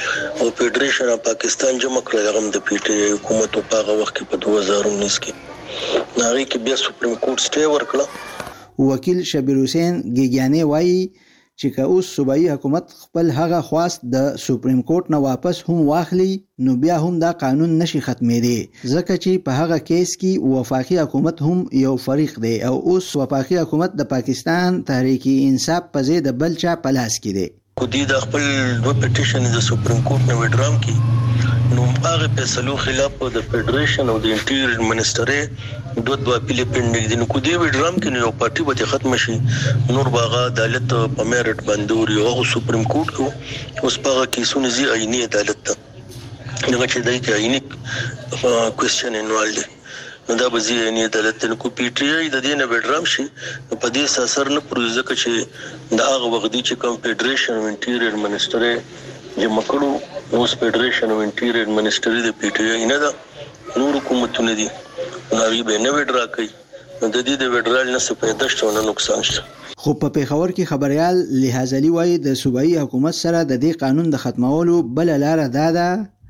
او فدریشن اف پاکستان جمع کړل هم د پی ټی آی حکومت په هغه وخت کې په دوه زره انیس کې ناغي کې بیا سپریم کورټ سټے ورکړه. وکیل شبیر حسین ګیګیانی وایي چې که اوس صوبایي حکومت خپل هغه خواست د سپریم کورټ نه واپس هم واخلي نو بیا هم دا قانون نشي ختمېدی ځکه چې په هغه کیس کې وفاقي حکومت هم یو فریق دی او اوس وفاقي حکومت د پاکستان تحریک انصاف په ځای د بل چا په لاس کې دی. کو دي د خپل دوه پټیشن د سپریم کورټ نه وډرام کی نو هغه فیصلو خلاف د فدریشن او د انټیریر منسټر دوه دوه اپیل پینډینګ دي نو کو دي وډرام کې نو پارټي به ختم شي نور باغ عدالت په میرټ باندې او هغه سپریم کورټ کو اوس په کیسونه زی عیني عدالت ته نو چې دای کې عیني کوېسچن انوالډ نو دا به زی عیني عدالت ته کو پی ټی آی د دې نه وډرام شي په دې اثر نه پروژه ځکه چې دا هغه وخت چې کوم فدریشن او انټیریر منسټر چې مکړو اوس فدریشن او انټیریر منسټر د پی ټی آی نه دا نور حکومتونه دي نو به نه وډرا کوي نو د دې د وډرال نه څه پیدا شته نه نقصان شته. خو په پیښور کې خبريال لحاظ علي وایي د صوبایي حکومت سره د دې قانون د ختمولو بل لار دا ده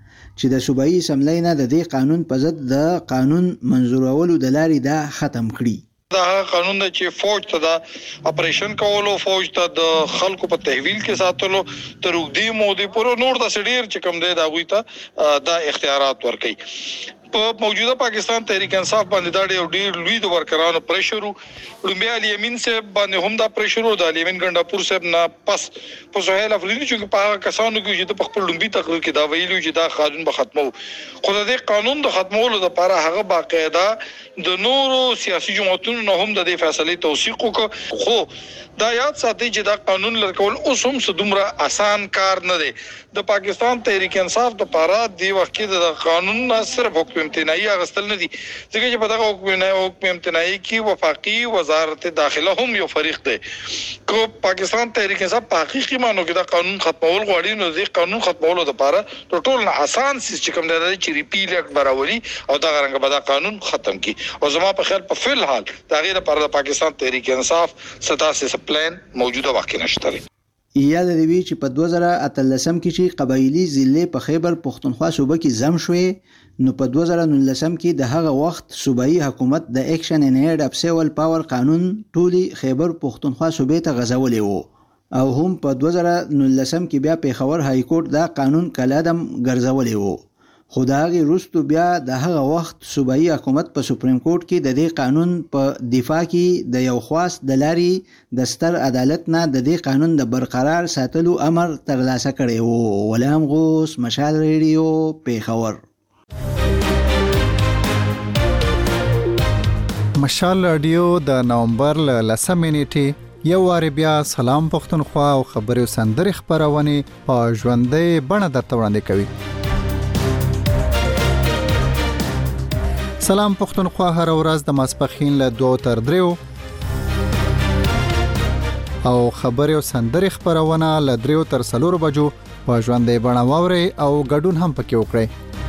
چې د صوبایي اسمبلی نه د دې قانون په ضد د قانون منظورولو د لارې دا ختم کړي. دا قانون د چې فوج ته د اپریشن کولو فوج ته د خلکو په تحویل کې ساتلو تر وګړي مودي پر نور د سډیر چې کوم دی دا غوي ته دا اختیارات ورکړي. په موجوده پاکستان تحریک انصاف باندې دا ډېر لوی د ورکرانو پریشر لومبیا الیمین صاحب باندې هم دا پریشر او د الیمین ګنداپور صاحب نه پس په سهیل افریدي چې په هغه کسانو کې چې په خپل لومبي تقریر کې دا ویلو چې دا قانون به ختمو خو د دې قانون د ختمولو لپاره هغه باقاعده د نورو سیاسي جماعتونو نه هم د دې فیصلې توثیق وکړ خو دا یاد ساتي چې دا قانون لکول اوس هم څومره آسان کار نه دی. د پاکستان تحریک انصاف د لپاره دی وخت کې د قانون نه صرف حکم امتناعي اغستل نه دي ځکه چې په دغه حکم امتناعي کې وفاقي وزارت داخله هم یو فریق دی. کو پاکستان تحریک انصاف په حقيقي معنی کې دا قانون ختمول غواړي نو د قانون ختمولو لپاره ټول نه آسان سیستم دی چې ریپیل اکټ براولي او دا غرنګ به دا قانون ختم کی او زما په خیال په فل حال دا غیر لپاره د پاکستان تحریک انصاف ستاسو پلان موجوده واقع نشته. یاد دی چې په دوه زره اتلسم کې چې قبایلی ضلع په خیبر پختونخوا صوبه کې زم شوې نو په دوه زره نولسم کې د هغه وخت صوبایي حکومت د ایکشن ان هډ اف سیول پاور قانون ټولي خیبر پختونخوا صوبې ته غځولې وو او هم په دوه زره نولسم کې بیا پیښور های کورټ دا قانون کلادم ګرځولې وو. خدایي روستو بیا د هغه وخت صوبایي حکومت په سپریم کورټ کې د دې قانون په دفاع کې د یو خاص د لاري د ستر عدالت نه د دې قانون د برقرار ساتلو امر ترلاسه کړی وو. ولام غوس مشال ریډیو پیښور. مشال رادیو د نومبر ل لسمې نیټې یو واری بیا سلام پښتونخوا او خبري سندري خبرونه په ژوندۍ بڼه درته وړاندې کوي. سلام پښتونخوا هر ورځ د ماسپخین له دوه تر دریو او خبري او سندري خبرونه له دریو تر څلورو بجو په ژوندۍ بڼه واوري او ګډون هم پکې وکړئ.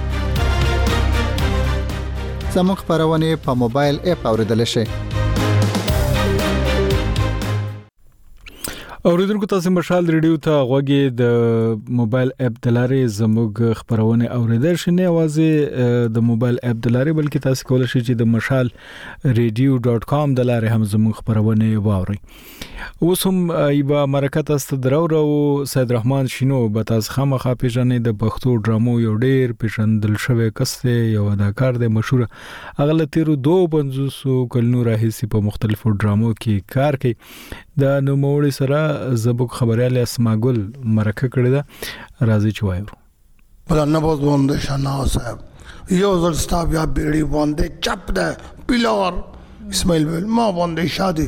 زموږ خبرونه په موبایل اپ اوریدل شي. اوریدونکو تاسو مشال ریډیو ته غوږی د موبایل اپ د لارې زموږ خبرونه اوریدل شئ، نه یوازې د موبایل اپ د لارې بلکې تاسو کولای شئ چې د مشال ریډیو ډاٹ کام د لارې هم زموږ خبرونه واورئ. اوس هم ایبا مرکه تاسو درو رو سید رحمان شینو به تاسو خامخا پیژنې د پښتو ډرامو یو ډیر پیژندل شوی کس دی، یو اداکار دی مشهور. اغله تیرو دوه پنځوس کلونو راهیسې په مختلفو ډرامو کې کار کوي. د نوموړي سره زبوک خبرياله اسماګل مرکه کړی دا، راځي چې وایو. بل نه بوز باندې شانا صاحب یو ځل ستا بیا بیړی باندې چپ ده پلار اسماعیل ویل ما باندې شادي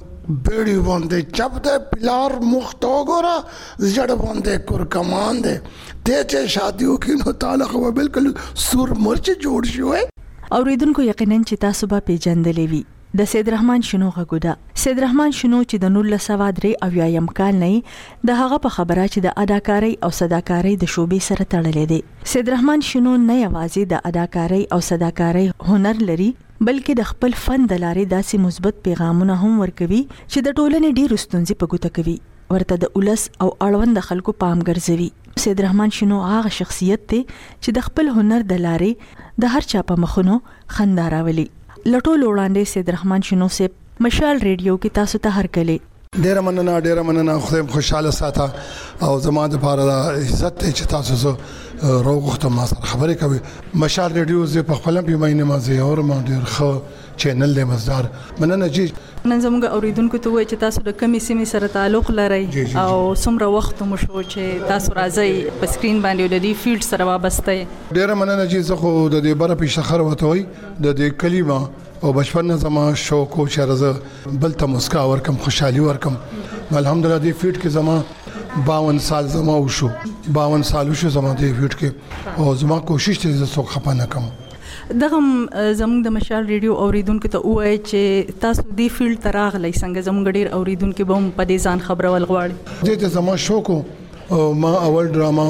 بیړی باندې چپ ده پلار مختو ګورا زړه باندې کور کمان ده ته چې شادیو کې نو تعالی خو بالکل سور مرچ جوړ شوی. اوریدونکو یقینا چې تاسو به پیژندلې وي د سید رحمان شینو غوډه. سید رحمان شینو چې د نولس سوه درې اویایم کال نه د هغه په خبره چې د اداکارۍ او صداکارۍ د شوبې سره تړلې دي. سید رحمان شینو نه یوازې د اداکارۍ او صداکارۍ هنر لري بلکې د خپل فن د لارې داسې مثبت پیغامونه هم ورکوي چې د ټولنې ډېر ستونزې په ګوته کوي، ورته د ولس او اړوند خلکو پام ګرځوي. سید رحمان شینو هغه شخصیت دی چې د خپل هنر د لارې د هر چا په مخونو خندا راولي. لټول وړاندې سید رحمان شینو سپ مشال ریډیو کې تاسو ته هرکلې ډیر مننه ډیر مننه خو خوشاله ساته او زموږ لپاره د عزت چې تاسو زه روغخته ما سره خبرې کوي. مشال ریډیو زه په خپل په مینه ما زه اور ما ډیر خو چینل له مزدار مننه جی. نن زموږ اوریدونکو ته وایي چې تاسو د کمی سیمې سره تعلق لرئ او څومره وخت مو شو چې تاسو راځي په سکرین باندې د دې فیلډ سره وابسته یې. ډیر مننه جی. زه خو د دې بره په شخر وته وي د دې کلمه او بچپن زما شوق او چرزه بل ته مسکا ورکم خوشحالي ورکم. الحمدلله دې فیلډ کې زما باون سال زما وشو باون سال وشو زما دې فیلډ کې او زما کوشش ته زه څوک خپه نه کوم. دغه زموږ د مشال ریډیو اوریدونکو ته وایي چې تاسو دې فیلډ ته راغلی څنګه زموږ ډیر اوریدونکو به هم په دې ځان خبرول غواړي. دې ته زما شوق ما اول ډراما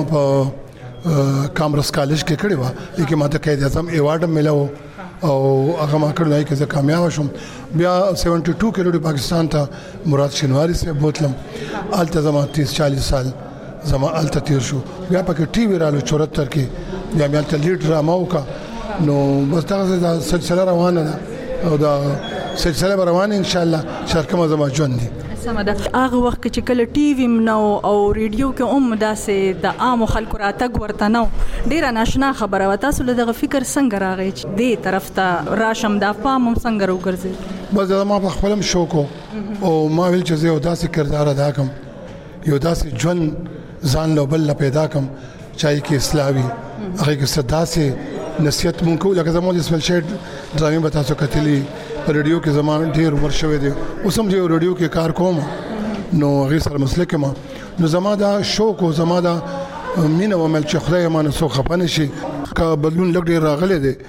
په کامرس کالج کې کړې و لیکن ماته قائد اعظم ایوارډ ملو او هغه ما کړل چې زه کامیاب شوم. بیا بهتر کلو پاکستان ته مراد شینواری سے بوتلم الته زما تیس چالیس سال زما الته تیر شو. بیا پکې ټي وی رالو چورہتر کې بیا مې الته لیډ ډراما وکړه. نو بس دا سلسله روانه ده او دا سلسله روانه ان شاء الله شرکه زما ژوند دي. سمه ده. هغه وخت چې کله ټي وی نو او ریډیو کې هم داسې د عام خلکو راتګ ورته نو ډیره ناشنا خبره و. تاسو له دغه فکر څنګه راغی چې دې طرف ته راشم دا پام هم څنګه راوګرځي؟ بس دا ما په خپلم شوق او ما ویل چې زه داسې کردار ادا کوم یو داسې ژوند ځان له بل پیدا کوم چای کې اسلامي هغه کې صداسه نصیحت مونږ کو لکه زموږ د سپیشل شیډ ډرامې به تاسو کتلې په ریډیو کې زمانه ډیر ورشوي دي اوس هم چې ریډیو کې کار کوم نو هغه سره مسلک ما نو زما دا شوق او زما دا مینه ومل چې خدای ما نه سو خپنه شي کا بدلون لګ ډیر راغله دي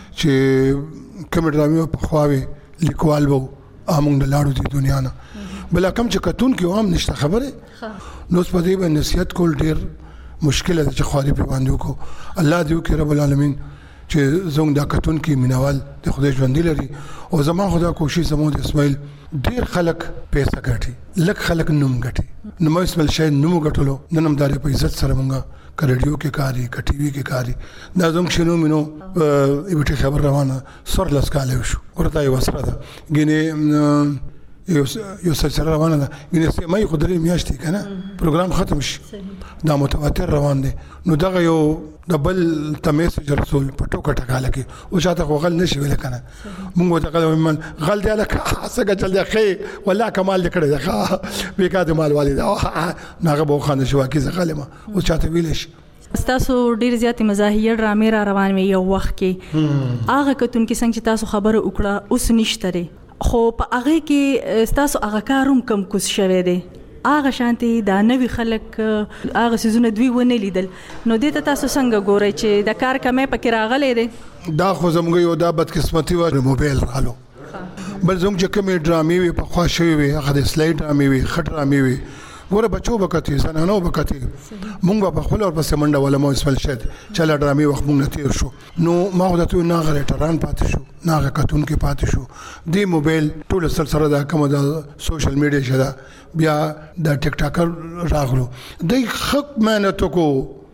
چې کوم ډرامې په خواوي لیکوال وو امون د لاړو دي دنیا نه بل کم چې کتون کې عام نشته خبره نو په دې باندې نصیحت کول ډیر مشکل ده چې خواري په باندې کو الله دې وکړي رب العالمین چې زوږ دا کتون کې مینوال د خدای ژوند لري او زما خدا کوشش زمو د اسماعیل ډیر خلک پیسې ګټي لک خلک نوم ګټي نو مې اسماعیل شای نوم ګټلو ننم داري په عزت سره مونږه کریډیو کې کاری ک ټي وی کې کاری دا زوږ شنو مينو ایبټي خبر روانه سر لاس کاله شو ورته یو سره ده ګینه یو یو سلسله روانه ده ګینه مې خدای میاشتې کنه پروګرام ختم شي دا متواتر روان دي نو دغه یو د بل تمیسج رسول په ټوکه ټکاله کې او شاته غل نشي ویل کنه مونږ ته غل من غل دی لکه څنګه چل دی خې ولا کمال کړی دی بیکاده مال والي دا ناغه بو خان شو کی زغلمه او چاته ویل شي. تاسو ډیر زیاتې مزاحیه ډرامې را روان وي یو وخت کې هغه کتون کې څنګه چې تاسو خبره وکړه اوس نشته خو په هغه کې تاسو هغه کاروم کم کوس شوه دی هغه شانتي دا نوی خلک هغه سيزونه دوی ونه لیدل نو دې ته تاسو څنګه ګورئ چې د کار کمې پکې راغلې دي؟ دا خو زموږ یو دا بدقسمتي و موبایل رالو بل زموږ چې کومې ډرامې وي په خوا شوي وي هغه د سلایډ ډرامې وي خټ ډرامې وي ګوره بچو وکتی زنانو وکتی مونږ په خپل اور پسې منډه ولا مو اسفل شد چلا ډرامي وخت مونږ تیر شو نو ما خو ته نه غره ټران پاتې شو نه غه کتون کې پاتې شو دی موبایل ټول سر سره دا کوم دا سوشل میډیا شدا بیا د ټیک ټاکر راغلو دای خک مهنت کو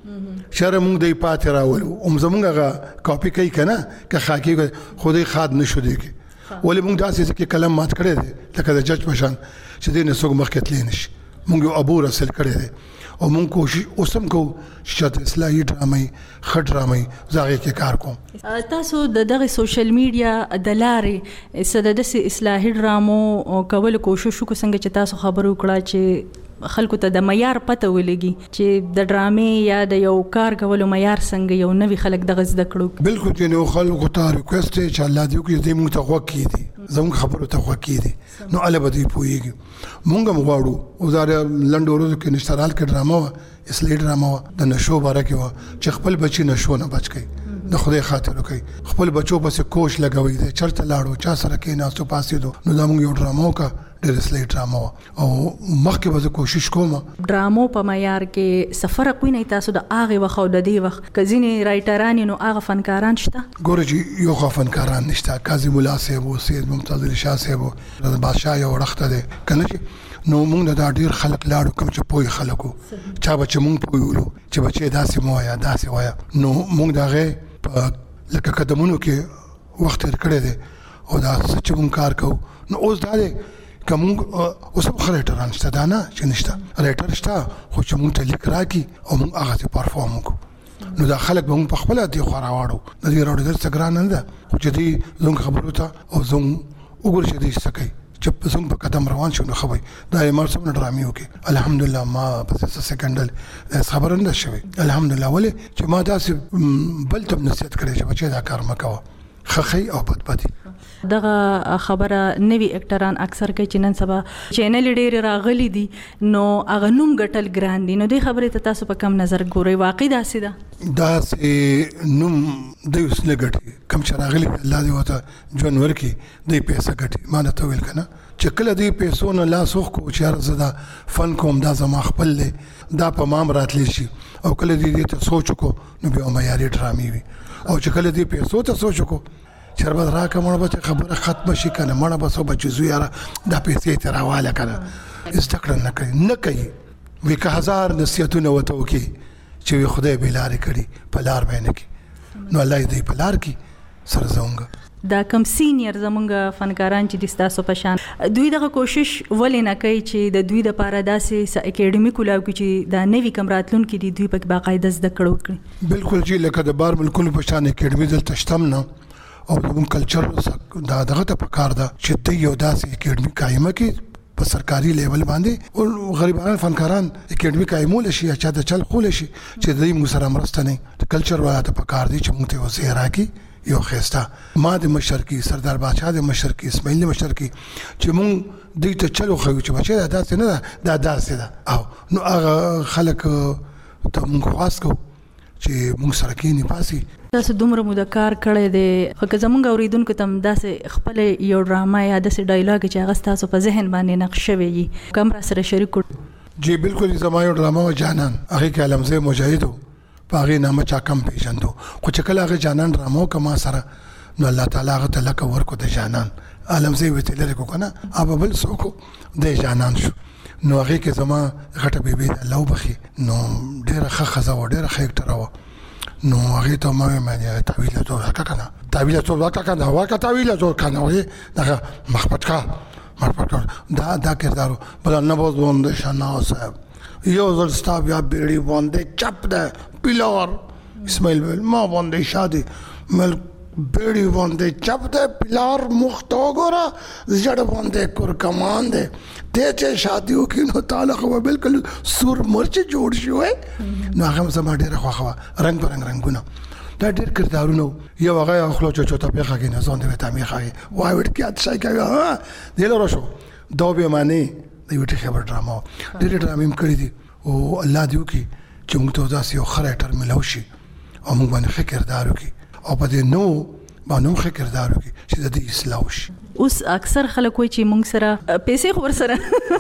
شرم مونږ دی پاتې راولو هم زمونږه کاپی کوي کنه که خاکی خودی خاد نشو دی کی ولی مونږ داسې کې کلم مات کړی دی لکه د جج پشان چې دې نه څوک مخکې تللی نشي مونږ ابو رسل کړی دی او مونږ کوشش اوسم کو چې اصلاحي ډرامي خټ ډرامي زاغه کې کار کوم تاسو د دغه سوشل میډیا د لارې سده د اصلاحي ډرامو کول کوشش وکړو څنګه چې تاسو خبرو کړه چې خلکو ته د معیار پته ولګي چې د ډرامې یا د یو کار کولو معیار څنګه یو نوی خلک دغه زده کړو بالکل چې نو خلکو ته ریکوست چې الله دې وکړي دې موږ ته غوږ کړي زموږ خبرو ته غوږ کړي نو الله به دې پوهیږي موږ هم غواړو وزاره لنډو ورځو کې نشترال کې ډرامه وه اصلاحي ډرامه وه د نشو باره کې وه چې خپل بچي نشو نه بچ کړي د خدای خاطر وکړي خپل بچو پسې کوش لګوي دی چرته لاړو چا سره کې ناستو پاسېدو نو دا موږ یو ډرامه وکړه ډېر اصلاحي ډرامه او مخکې به زه کوشش کوم ډرامو په معیار کې سفر کوي نه تاسو د هغې وخت او د دې وخت که ځینې رایټران نو هغه فنکاران شته ګوره چې یو خو فنکاران نشته کاظم الله صاحب او سید ممتاز علي شاه صاحب د بادشاه یو رخته دی که نه چې نو موږ دا ډېر خلک لاړو کوم چې پوه خلکو چا به چې موږ پوهولو چې بچې داسې مو وایه داسې وایه نو موږ د هغې په لکه قدمونو کې وخت تېر کړی دی او دا څه چې موږ کار کوو نو اوس دا دی که موږ اوس هم ښه رایټران شته دا نه چې نشته رایټر شته خو چې موږ ته لیک راکړي او موږ هغه ته پرفارم وکړو نو دا خلک به موږ په خپله دې خوا راواړو د دې راوړېدل څه ګرانه نه ده خو چې دوی زموږ خبرو ته او زموږ وګورو چې دوی څه کوي چې زموږ په قدم روان شو نو ښه وي دا یې ما څومره ډرامې وکړې الحمدلله ما پسې څه سکنډل داسې خبره نه ده شوې الحمدلله ولې چې ما داسې بل ته نصیحت کړی چې بچې دا کار مه کوه خخې او بدبدي دغه خبره نوی اکټران اکثر کوي چې نن سبا چینل ډېر راغلي دي نو هغه نوم ګټل ګران دي نو دې خبرې ته تاسو په کم نظر ګورئ واقعي داسې ده داسې نوم دوی اوس نه ګټي کم چې راغلي الله دې ورته ژوند ورکړي دوی پیسه ګټي ما درته وویل که نه چې کله دوی پیسو نه لاس وښکو چې یاره زه دا فن کوم دا زما خپل دی دا په ما هم راتلی شي او کله دوی دې ته سوچ وکړو نو بیا معیاري ډرامې وي او چې کله دوی پیسو ته سوچ وکړو شربت راکه مړه به خبره ختم شي کنه مړه به سو بچ زو یاره دا پیسې ته راواله کنه استقرار نه کوي نه کوي وی که هزار نصیحتونه وته وکي چې وی خدای به لار کړي په لار باندې کې نو الله دې په لار کې سره زونګه دا کم سینیر زمونږ فنکاران چې د تاسو په شان دوی دغه کوشش ولې نه کوي چې د دوی د پاره داسې اکیډمي کولاو کې چې دا نوی کم راتلونکي دي دوی په باقاعده زده کړو کړي بالکل چې لکه د بار ملکونو په شان اکیډمي دلته شتم نه او زموږ کلچر دا دغه ته پکار ده چې ته یو داسې اکیډمي قایمه کړي په سرکاري لیول باندې او غریبان فنکاران اکیډمي قایمول شي یا چا د چل خول شي چې دوی موږ سره مرسته نه کلچر والا ته پکار دي چې موږ ته وزیر راکړي یو خسته ما د مشرقي سردار بادشاہ د مشرقي اسماعیل د مشرقي چې موږ دوی ته چلو خو چې بچي دا داسې نه ده دا داسې ده او نو هغه خلک ته موږ خواست کوو چې موږ سره کېني پاسي تاسو دومره مو د کار کړی دی خو که زمونږ اورېدونکو ته هم داسې خپل یو ډرامه یا داسې ډایلاګ چې هغه ستاسو په ذهن باندې نقش شوی وي که هم را سره شریک کړو جی بالکل زما یو ډرامه وه جانان هغې کې علمزی مجاهد و په هغې نامه چا کم پېژندو خو چې کله هغې جانان ډرامه وکړه ما سره نو الله تعالی هغه ته لکه ورکو د جانان علمزی وتې لرې کړو که نه هغه بل څوک دی جانان شو نو هغې کې زما غټه بیبي د الله وبخي نو ډېره ښه ښځه وه ډېره ښه اکټره وه نو هغه ته ما مې تعویل جوړ کړه کنه تعویل جوړ کړه کنه واکه تعویل جوړ کنه وي دغه مخبط کا مخبط دا دا کردارو بل نه بوزوند شناو صاحب یو ځل ستاب یا بیړی باندې چپ ده پیلار اسماعیل بل ما باندې شادي مل بیړی باندې چپ ده پیلار مخ تو ګورا زړه باندې کور کمان ده ته چې شادیو کې نو تعالی خو بالکل سور مرچ جوړ شوی نو هغه سم ډیره خوخه رنگ پر رنگ رنگونه دا ډیر کردارونه یو هغه خپل چې چوتا په خاګه نه ځان دې ته می خاګه وای وټ کې اته شای کوي دل راشو دا به معنی دی وټ خبر ډرامه ډیر ډرامې کړې دي او الله دې وکي چې موږ ته داسې یو خره ټر ملو شي او موږ باندې فکر دارو کی او په دې نو باندې خو کردار وکړي چې د دې اصلاح وشي. اوس اکثر خلک وایي چې مونږ سره پیسې خو ورسره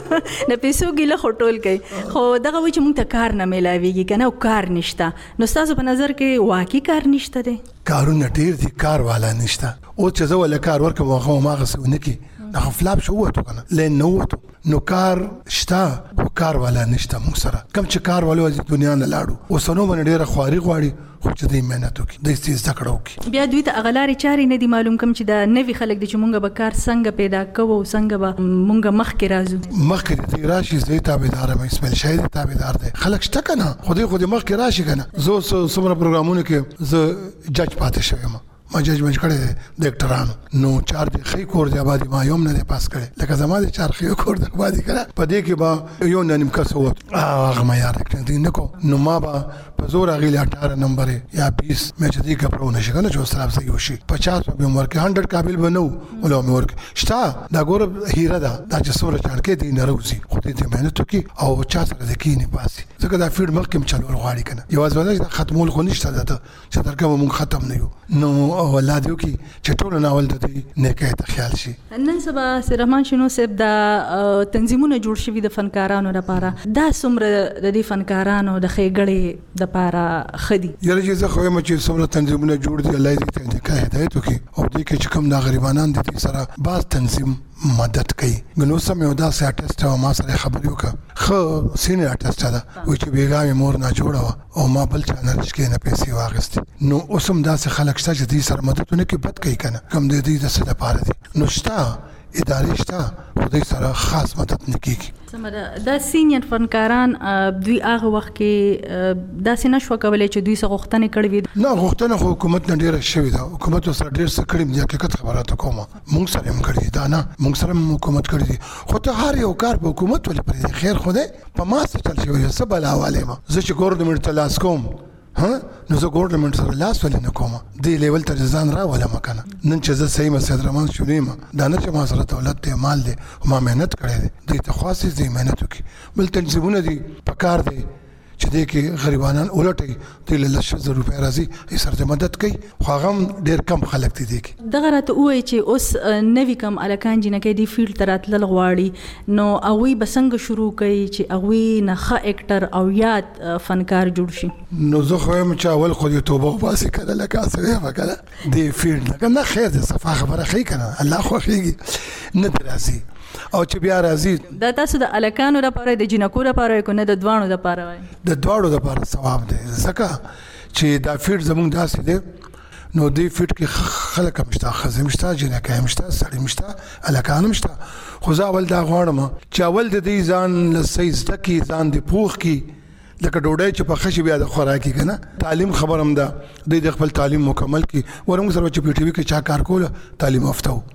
د پیسو ګیله خو ټول کوي، خو دغه وایي چې مونږ ته کار نه میلاویږي که نه او کار نشته. نو ستاسو په نظر کې واقعي کار نشته دی؟ کارونه ډېر دي، کار والا نشته. اوس چې زه ولا کار ورکوم هغه هماغسې ونه کړي، دا فلاپ شو ووتو که نه لین نه ووتو. نو کار شته خو کار والا نشته مونږ سره. کم چې کار والو د دنیا نه لاړو اوسنو باندې ډېره خواري غواړي، خو چې دوی محنت وکړي، دوی څه زده کړه وکړي. بیا دوی ته هغه لارې چارې نه دي معلوم کوم چې د نوي خلک دي چې مونږ به کار څنګه پیدا کوو او څنګه به مونږ مخکې راځو. مخکې دې راشي، زه تابعدار یم، اسماعیل شاهد تابعدار دی. خلک شته که نه، خو دوی خو دې مخکې راشي که نه. زه څومره پروګرامونو کې زه جج پاتې شوی یم، ما جج منج کړی دی د اکټرانو. نو چار د خی کور دی آبادي ما یوم نه دی پاس کړی، لکه زما د چار خی کور د آبادي کړه. په دې کې به یو نه نیم کس ووت، هغه ما یار کړی نه کو. نو ما به په زور هغې له اټاره نمبر یا بیس مې چې دې کپړو نه شي که نه چې اوس صاحب صحیح وشي. پچاس به مې ورکړي، هنډرډ قابل به نه و ولا مې ورکړي. شته دا ګوره هیره ده، دا چې څومره چاړکې دی نه راوځي، خو دې ته محنت وکړي او چا سره د کښېني پاسي. ځکه دا فیډ مخکې هم چلول غواړي که نه، یوازې به نه ختمول خو نشته ده چې تر کومه مونږ ختم نه یو. نو الله دې وکړي چې ټول ناول د دې نیکۍ ته خیال شي. نن سبا سید رحمان شنو صاحب دا تنظیمونه جوړ شوي د فنکارانو لپاره، دا څومره د دې فنکارانو د ښېګړې لپاره ښه دي؟ یاره چې زه خو یم چې څومره تنظیمونه جوړ دي، الله دې ته نیکۍ هدایت وکړي او دې کې چې کوم دا غریبانان دي دې سره بعض تنظیم مدد کوي. نو سم یو داسې آرټسټ او ما سره خبرې وکړه، ښه سینیر آرټسټ ده، وایي چې بېګا مې مور ناجوړه وه او ما بل چا نه رشکې نه پیسې واخیستې. نو اوس هم داسې خلک شته چې دې سره مدد ونه کړي، بد کوي که نه، کوم د دې د څه دپاره دي. نو شته ادارې شته، خو دوی سره خاص مدد نه کېږي. سمه ده. دا سینیر فنکاران دوی هغه وخت کې داسې نه شوه کولی چې دوی څه غوښتنې کړې وي؟ نه، غوښتنه خو حکومت نه ډېره شوې ده، حکومت ورسره ډېر څه کړي دي. حقیقت خبره ته کومه، مونږ سره هم کړي دي، دا نه مونږ سره هم حکومت کړي دي. خو ته هر یو کار په حکومت ولې پرېږدې؟ خیر خو دی په ما څه چل شوی، څه بلا حوالې یم زه چې ګورنمنټ ته لاس کوم، ها نو زه ګورنمنټ سره لاس ولې نه کوم؟ دې لیول ته ځان راولم که نه. نن چې زه صحیح یم سید رحمان شنو یم، دا نه چې ما سره دولت دی، مال دی، ما محنت کړی دی. دوی ته خواست دی محنت وکړي. بل تنظیمونه دي پکار دی چې دې کې غریبانان ولټي، دوی له لس زره روپۍ راځي یې سره مدد کوي، خو هغه هم ډېر کم خلک دي دې کې. دغه راته ووایي چې اوس نوي کم هلکان جینکۍ دې فیلډ ته راتلل غواړي، نو هغوی به څنګه شروع کوي چې هغوی نه ښه اکټر او یاد فنکار جوړ شي؟ نو زه خو یم چې اول خو دې توبه وباسي که نه، لکه هسې ویم که نه دې فیلډ لکه نه خیر دی، صفا خبره ښیي که نه، الله خوښېږي نه دې راځي. او چې بیا راځي دا تاسو د الکانو لپاره د جنکو لپاره کو نه د دواړو لپاره وای؟ د دواړو لپاره ثواب دی، ځکه چې دا فیډ زموږ داسې دی. نو دې فیډ کې خلک هم شته، ښځې هم شته، جنکۍ هم شته، سړي هم شته، الکان هم شته. خو زه اول دا غواړم چې اول د دې ځان له صحیح زده کړي، ځان دې پوخ کړي، لکه ډوډۍ چې پخه شي بیا د خوراکي که نه. تعلیم خبر هم ده، دوی د خپل تعلیم مکمل کړي. ورموږ سره چې په ټي وي کې چا کار کوله تعلیم یافته و،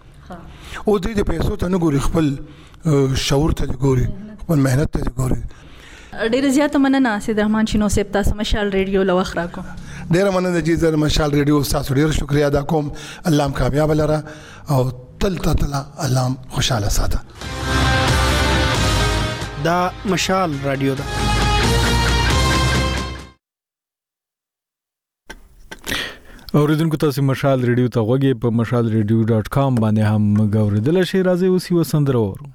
او دوی د پیسو ته نه ګوري، خپل شعور ته دې ګوري، خپل محنت ته دې ګوري. ډېره زیاته مننه سید رحمان شنو صاحب، تاسو مشال ریډیو له وخت راکړو. ډېره مننه چې زه مشال ریډیو ستاسو ډېر شکریا ادا کوم. الله هم کامیاب لره او تل تل الله هم خوشاله ساته. دا مشال رادیو ده. اوریدونکو تاسو مشال ریډیو ته غوږی په مشال ریډیو ډاټ کام باندې هم غوړېدل شي. راځي اوس یو سندره وورو.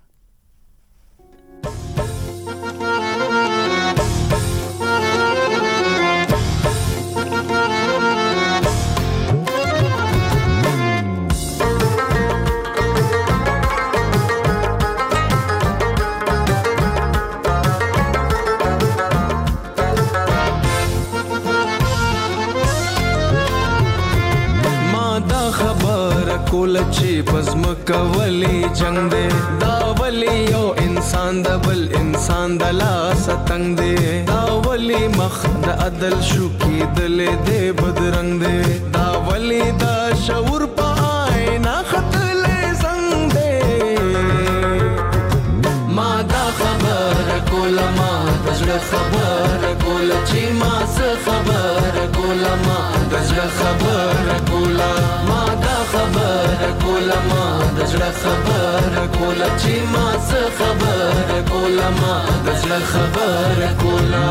چې پزم کولی جنگ دی، دا ولی یو انسان د بل انسان د لاس تنگ دی، دا ولی مخ د عدل شو کېدلې دی بدرنګ دی، دا ولی دا شعور په آئینه ختلې زنګ دی. ما دا خبر کوله، ما د زړه خبر کوله، چې ما څه خبر کوله، ما د زړه خبر کوله، ما دا خبر کوله، ما د زړه خبر کوله، چې ما څه خبر کوله، ما د زړه خبر کوله.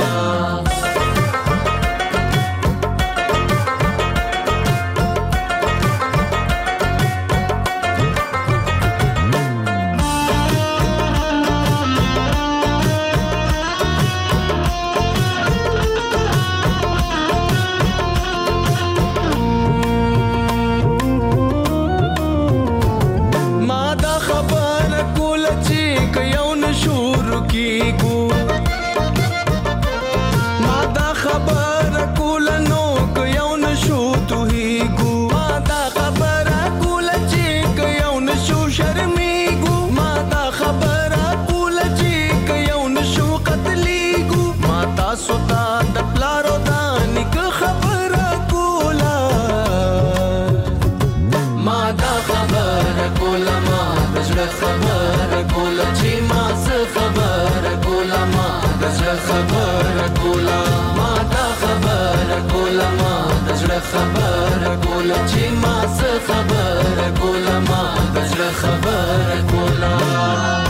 تاسو ته د پلارو دا نیک خبره کولا ما دا خبره کولا ما د زړه خبره کولا چې ما څه خبره کولا ما د زړه خبره کولا ما دا خبره کولا ما د زړه خبره کولا چې ما څه خبره کولا ما د زړه خبره کولا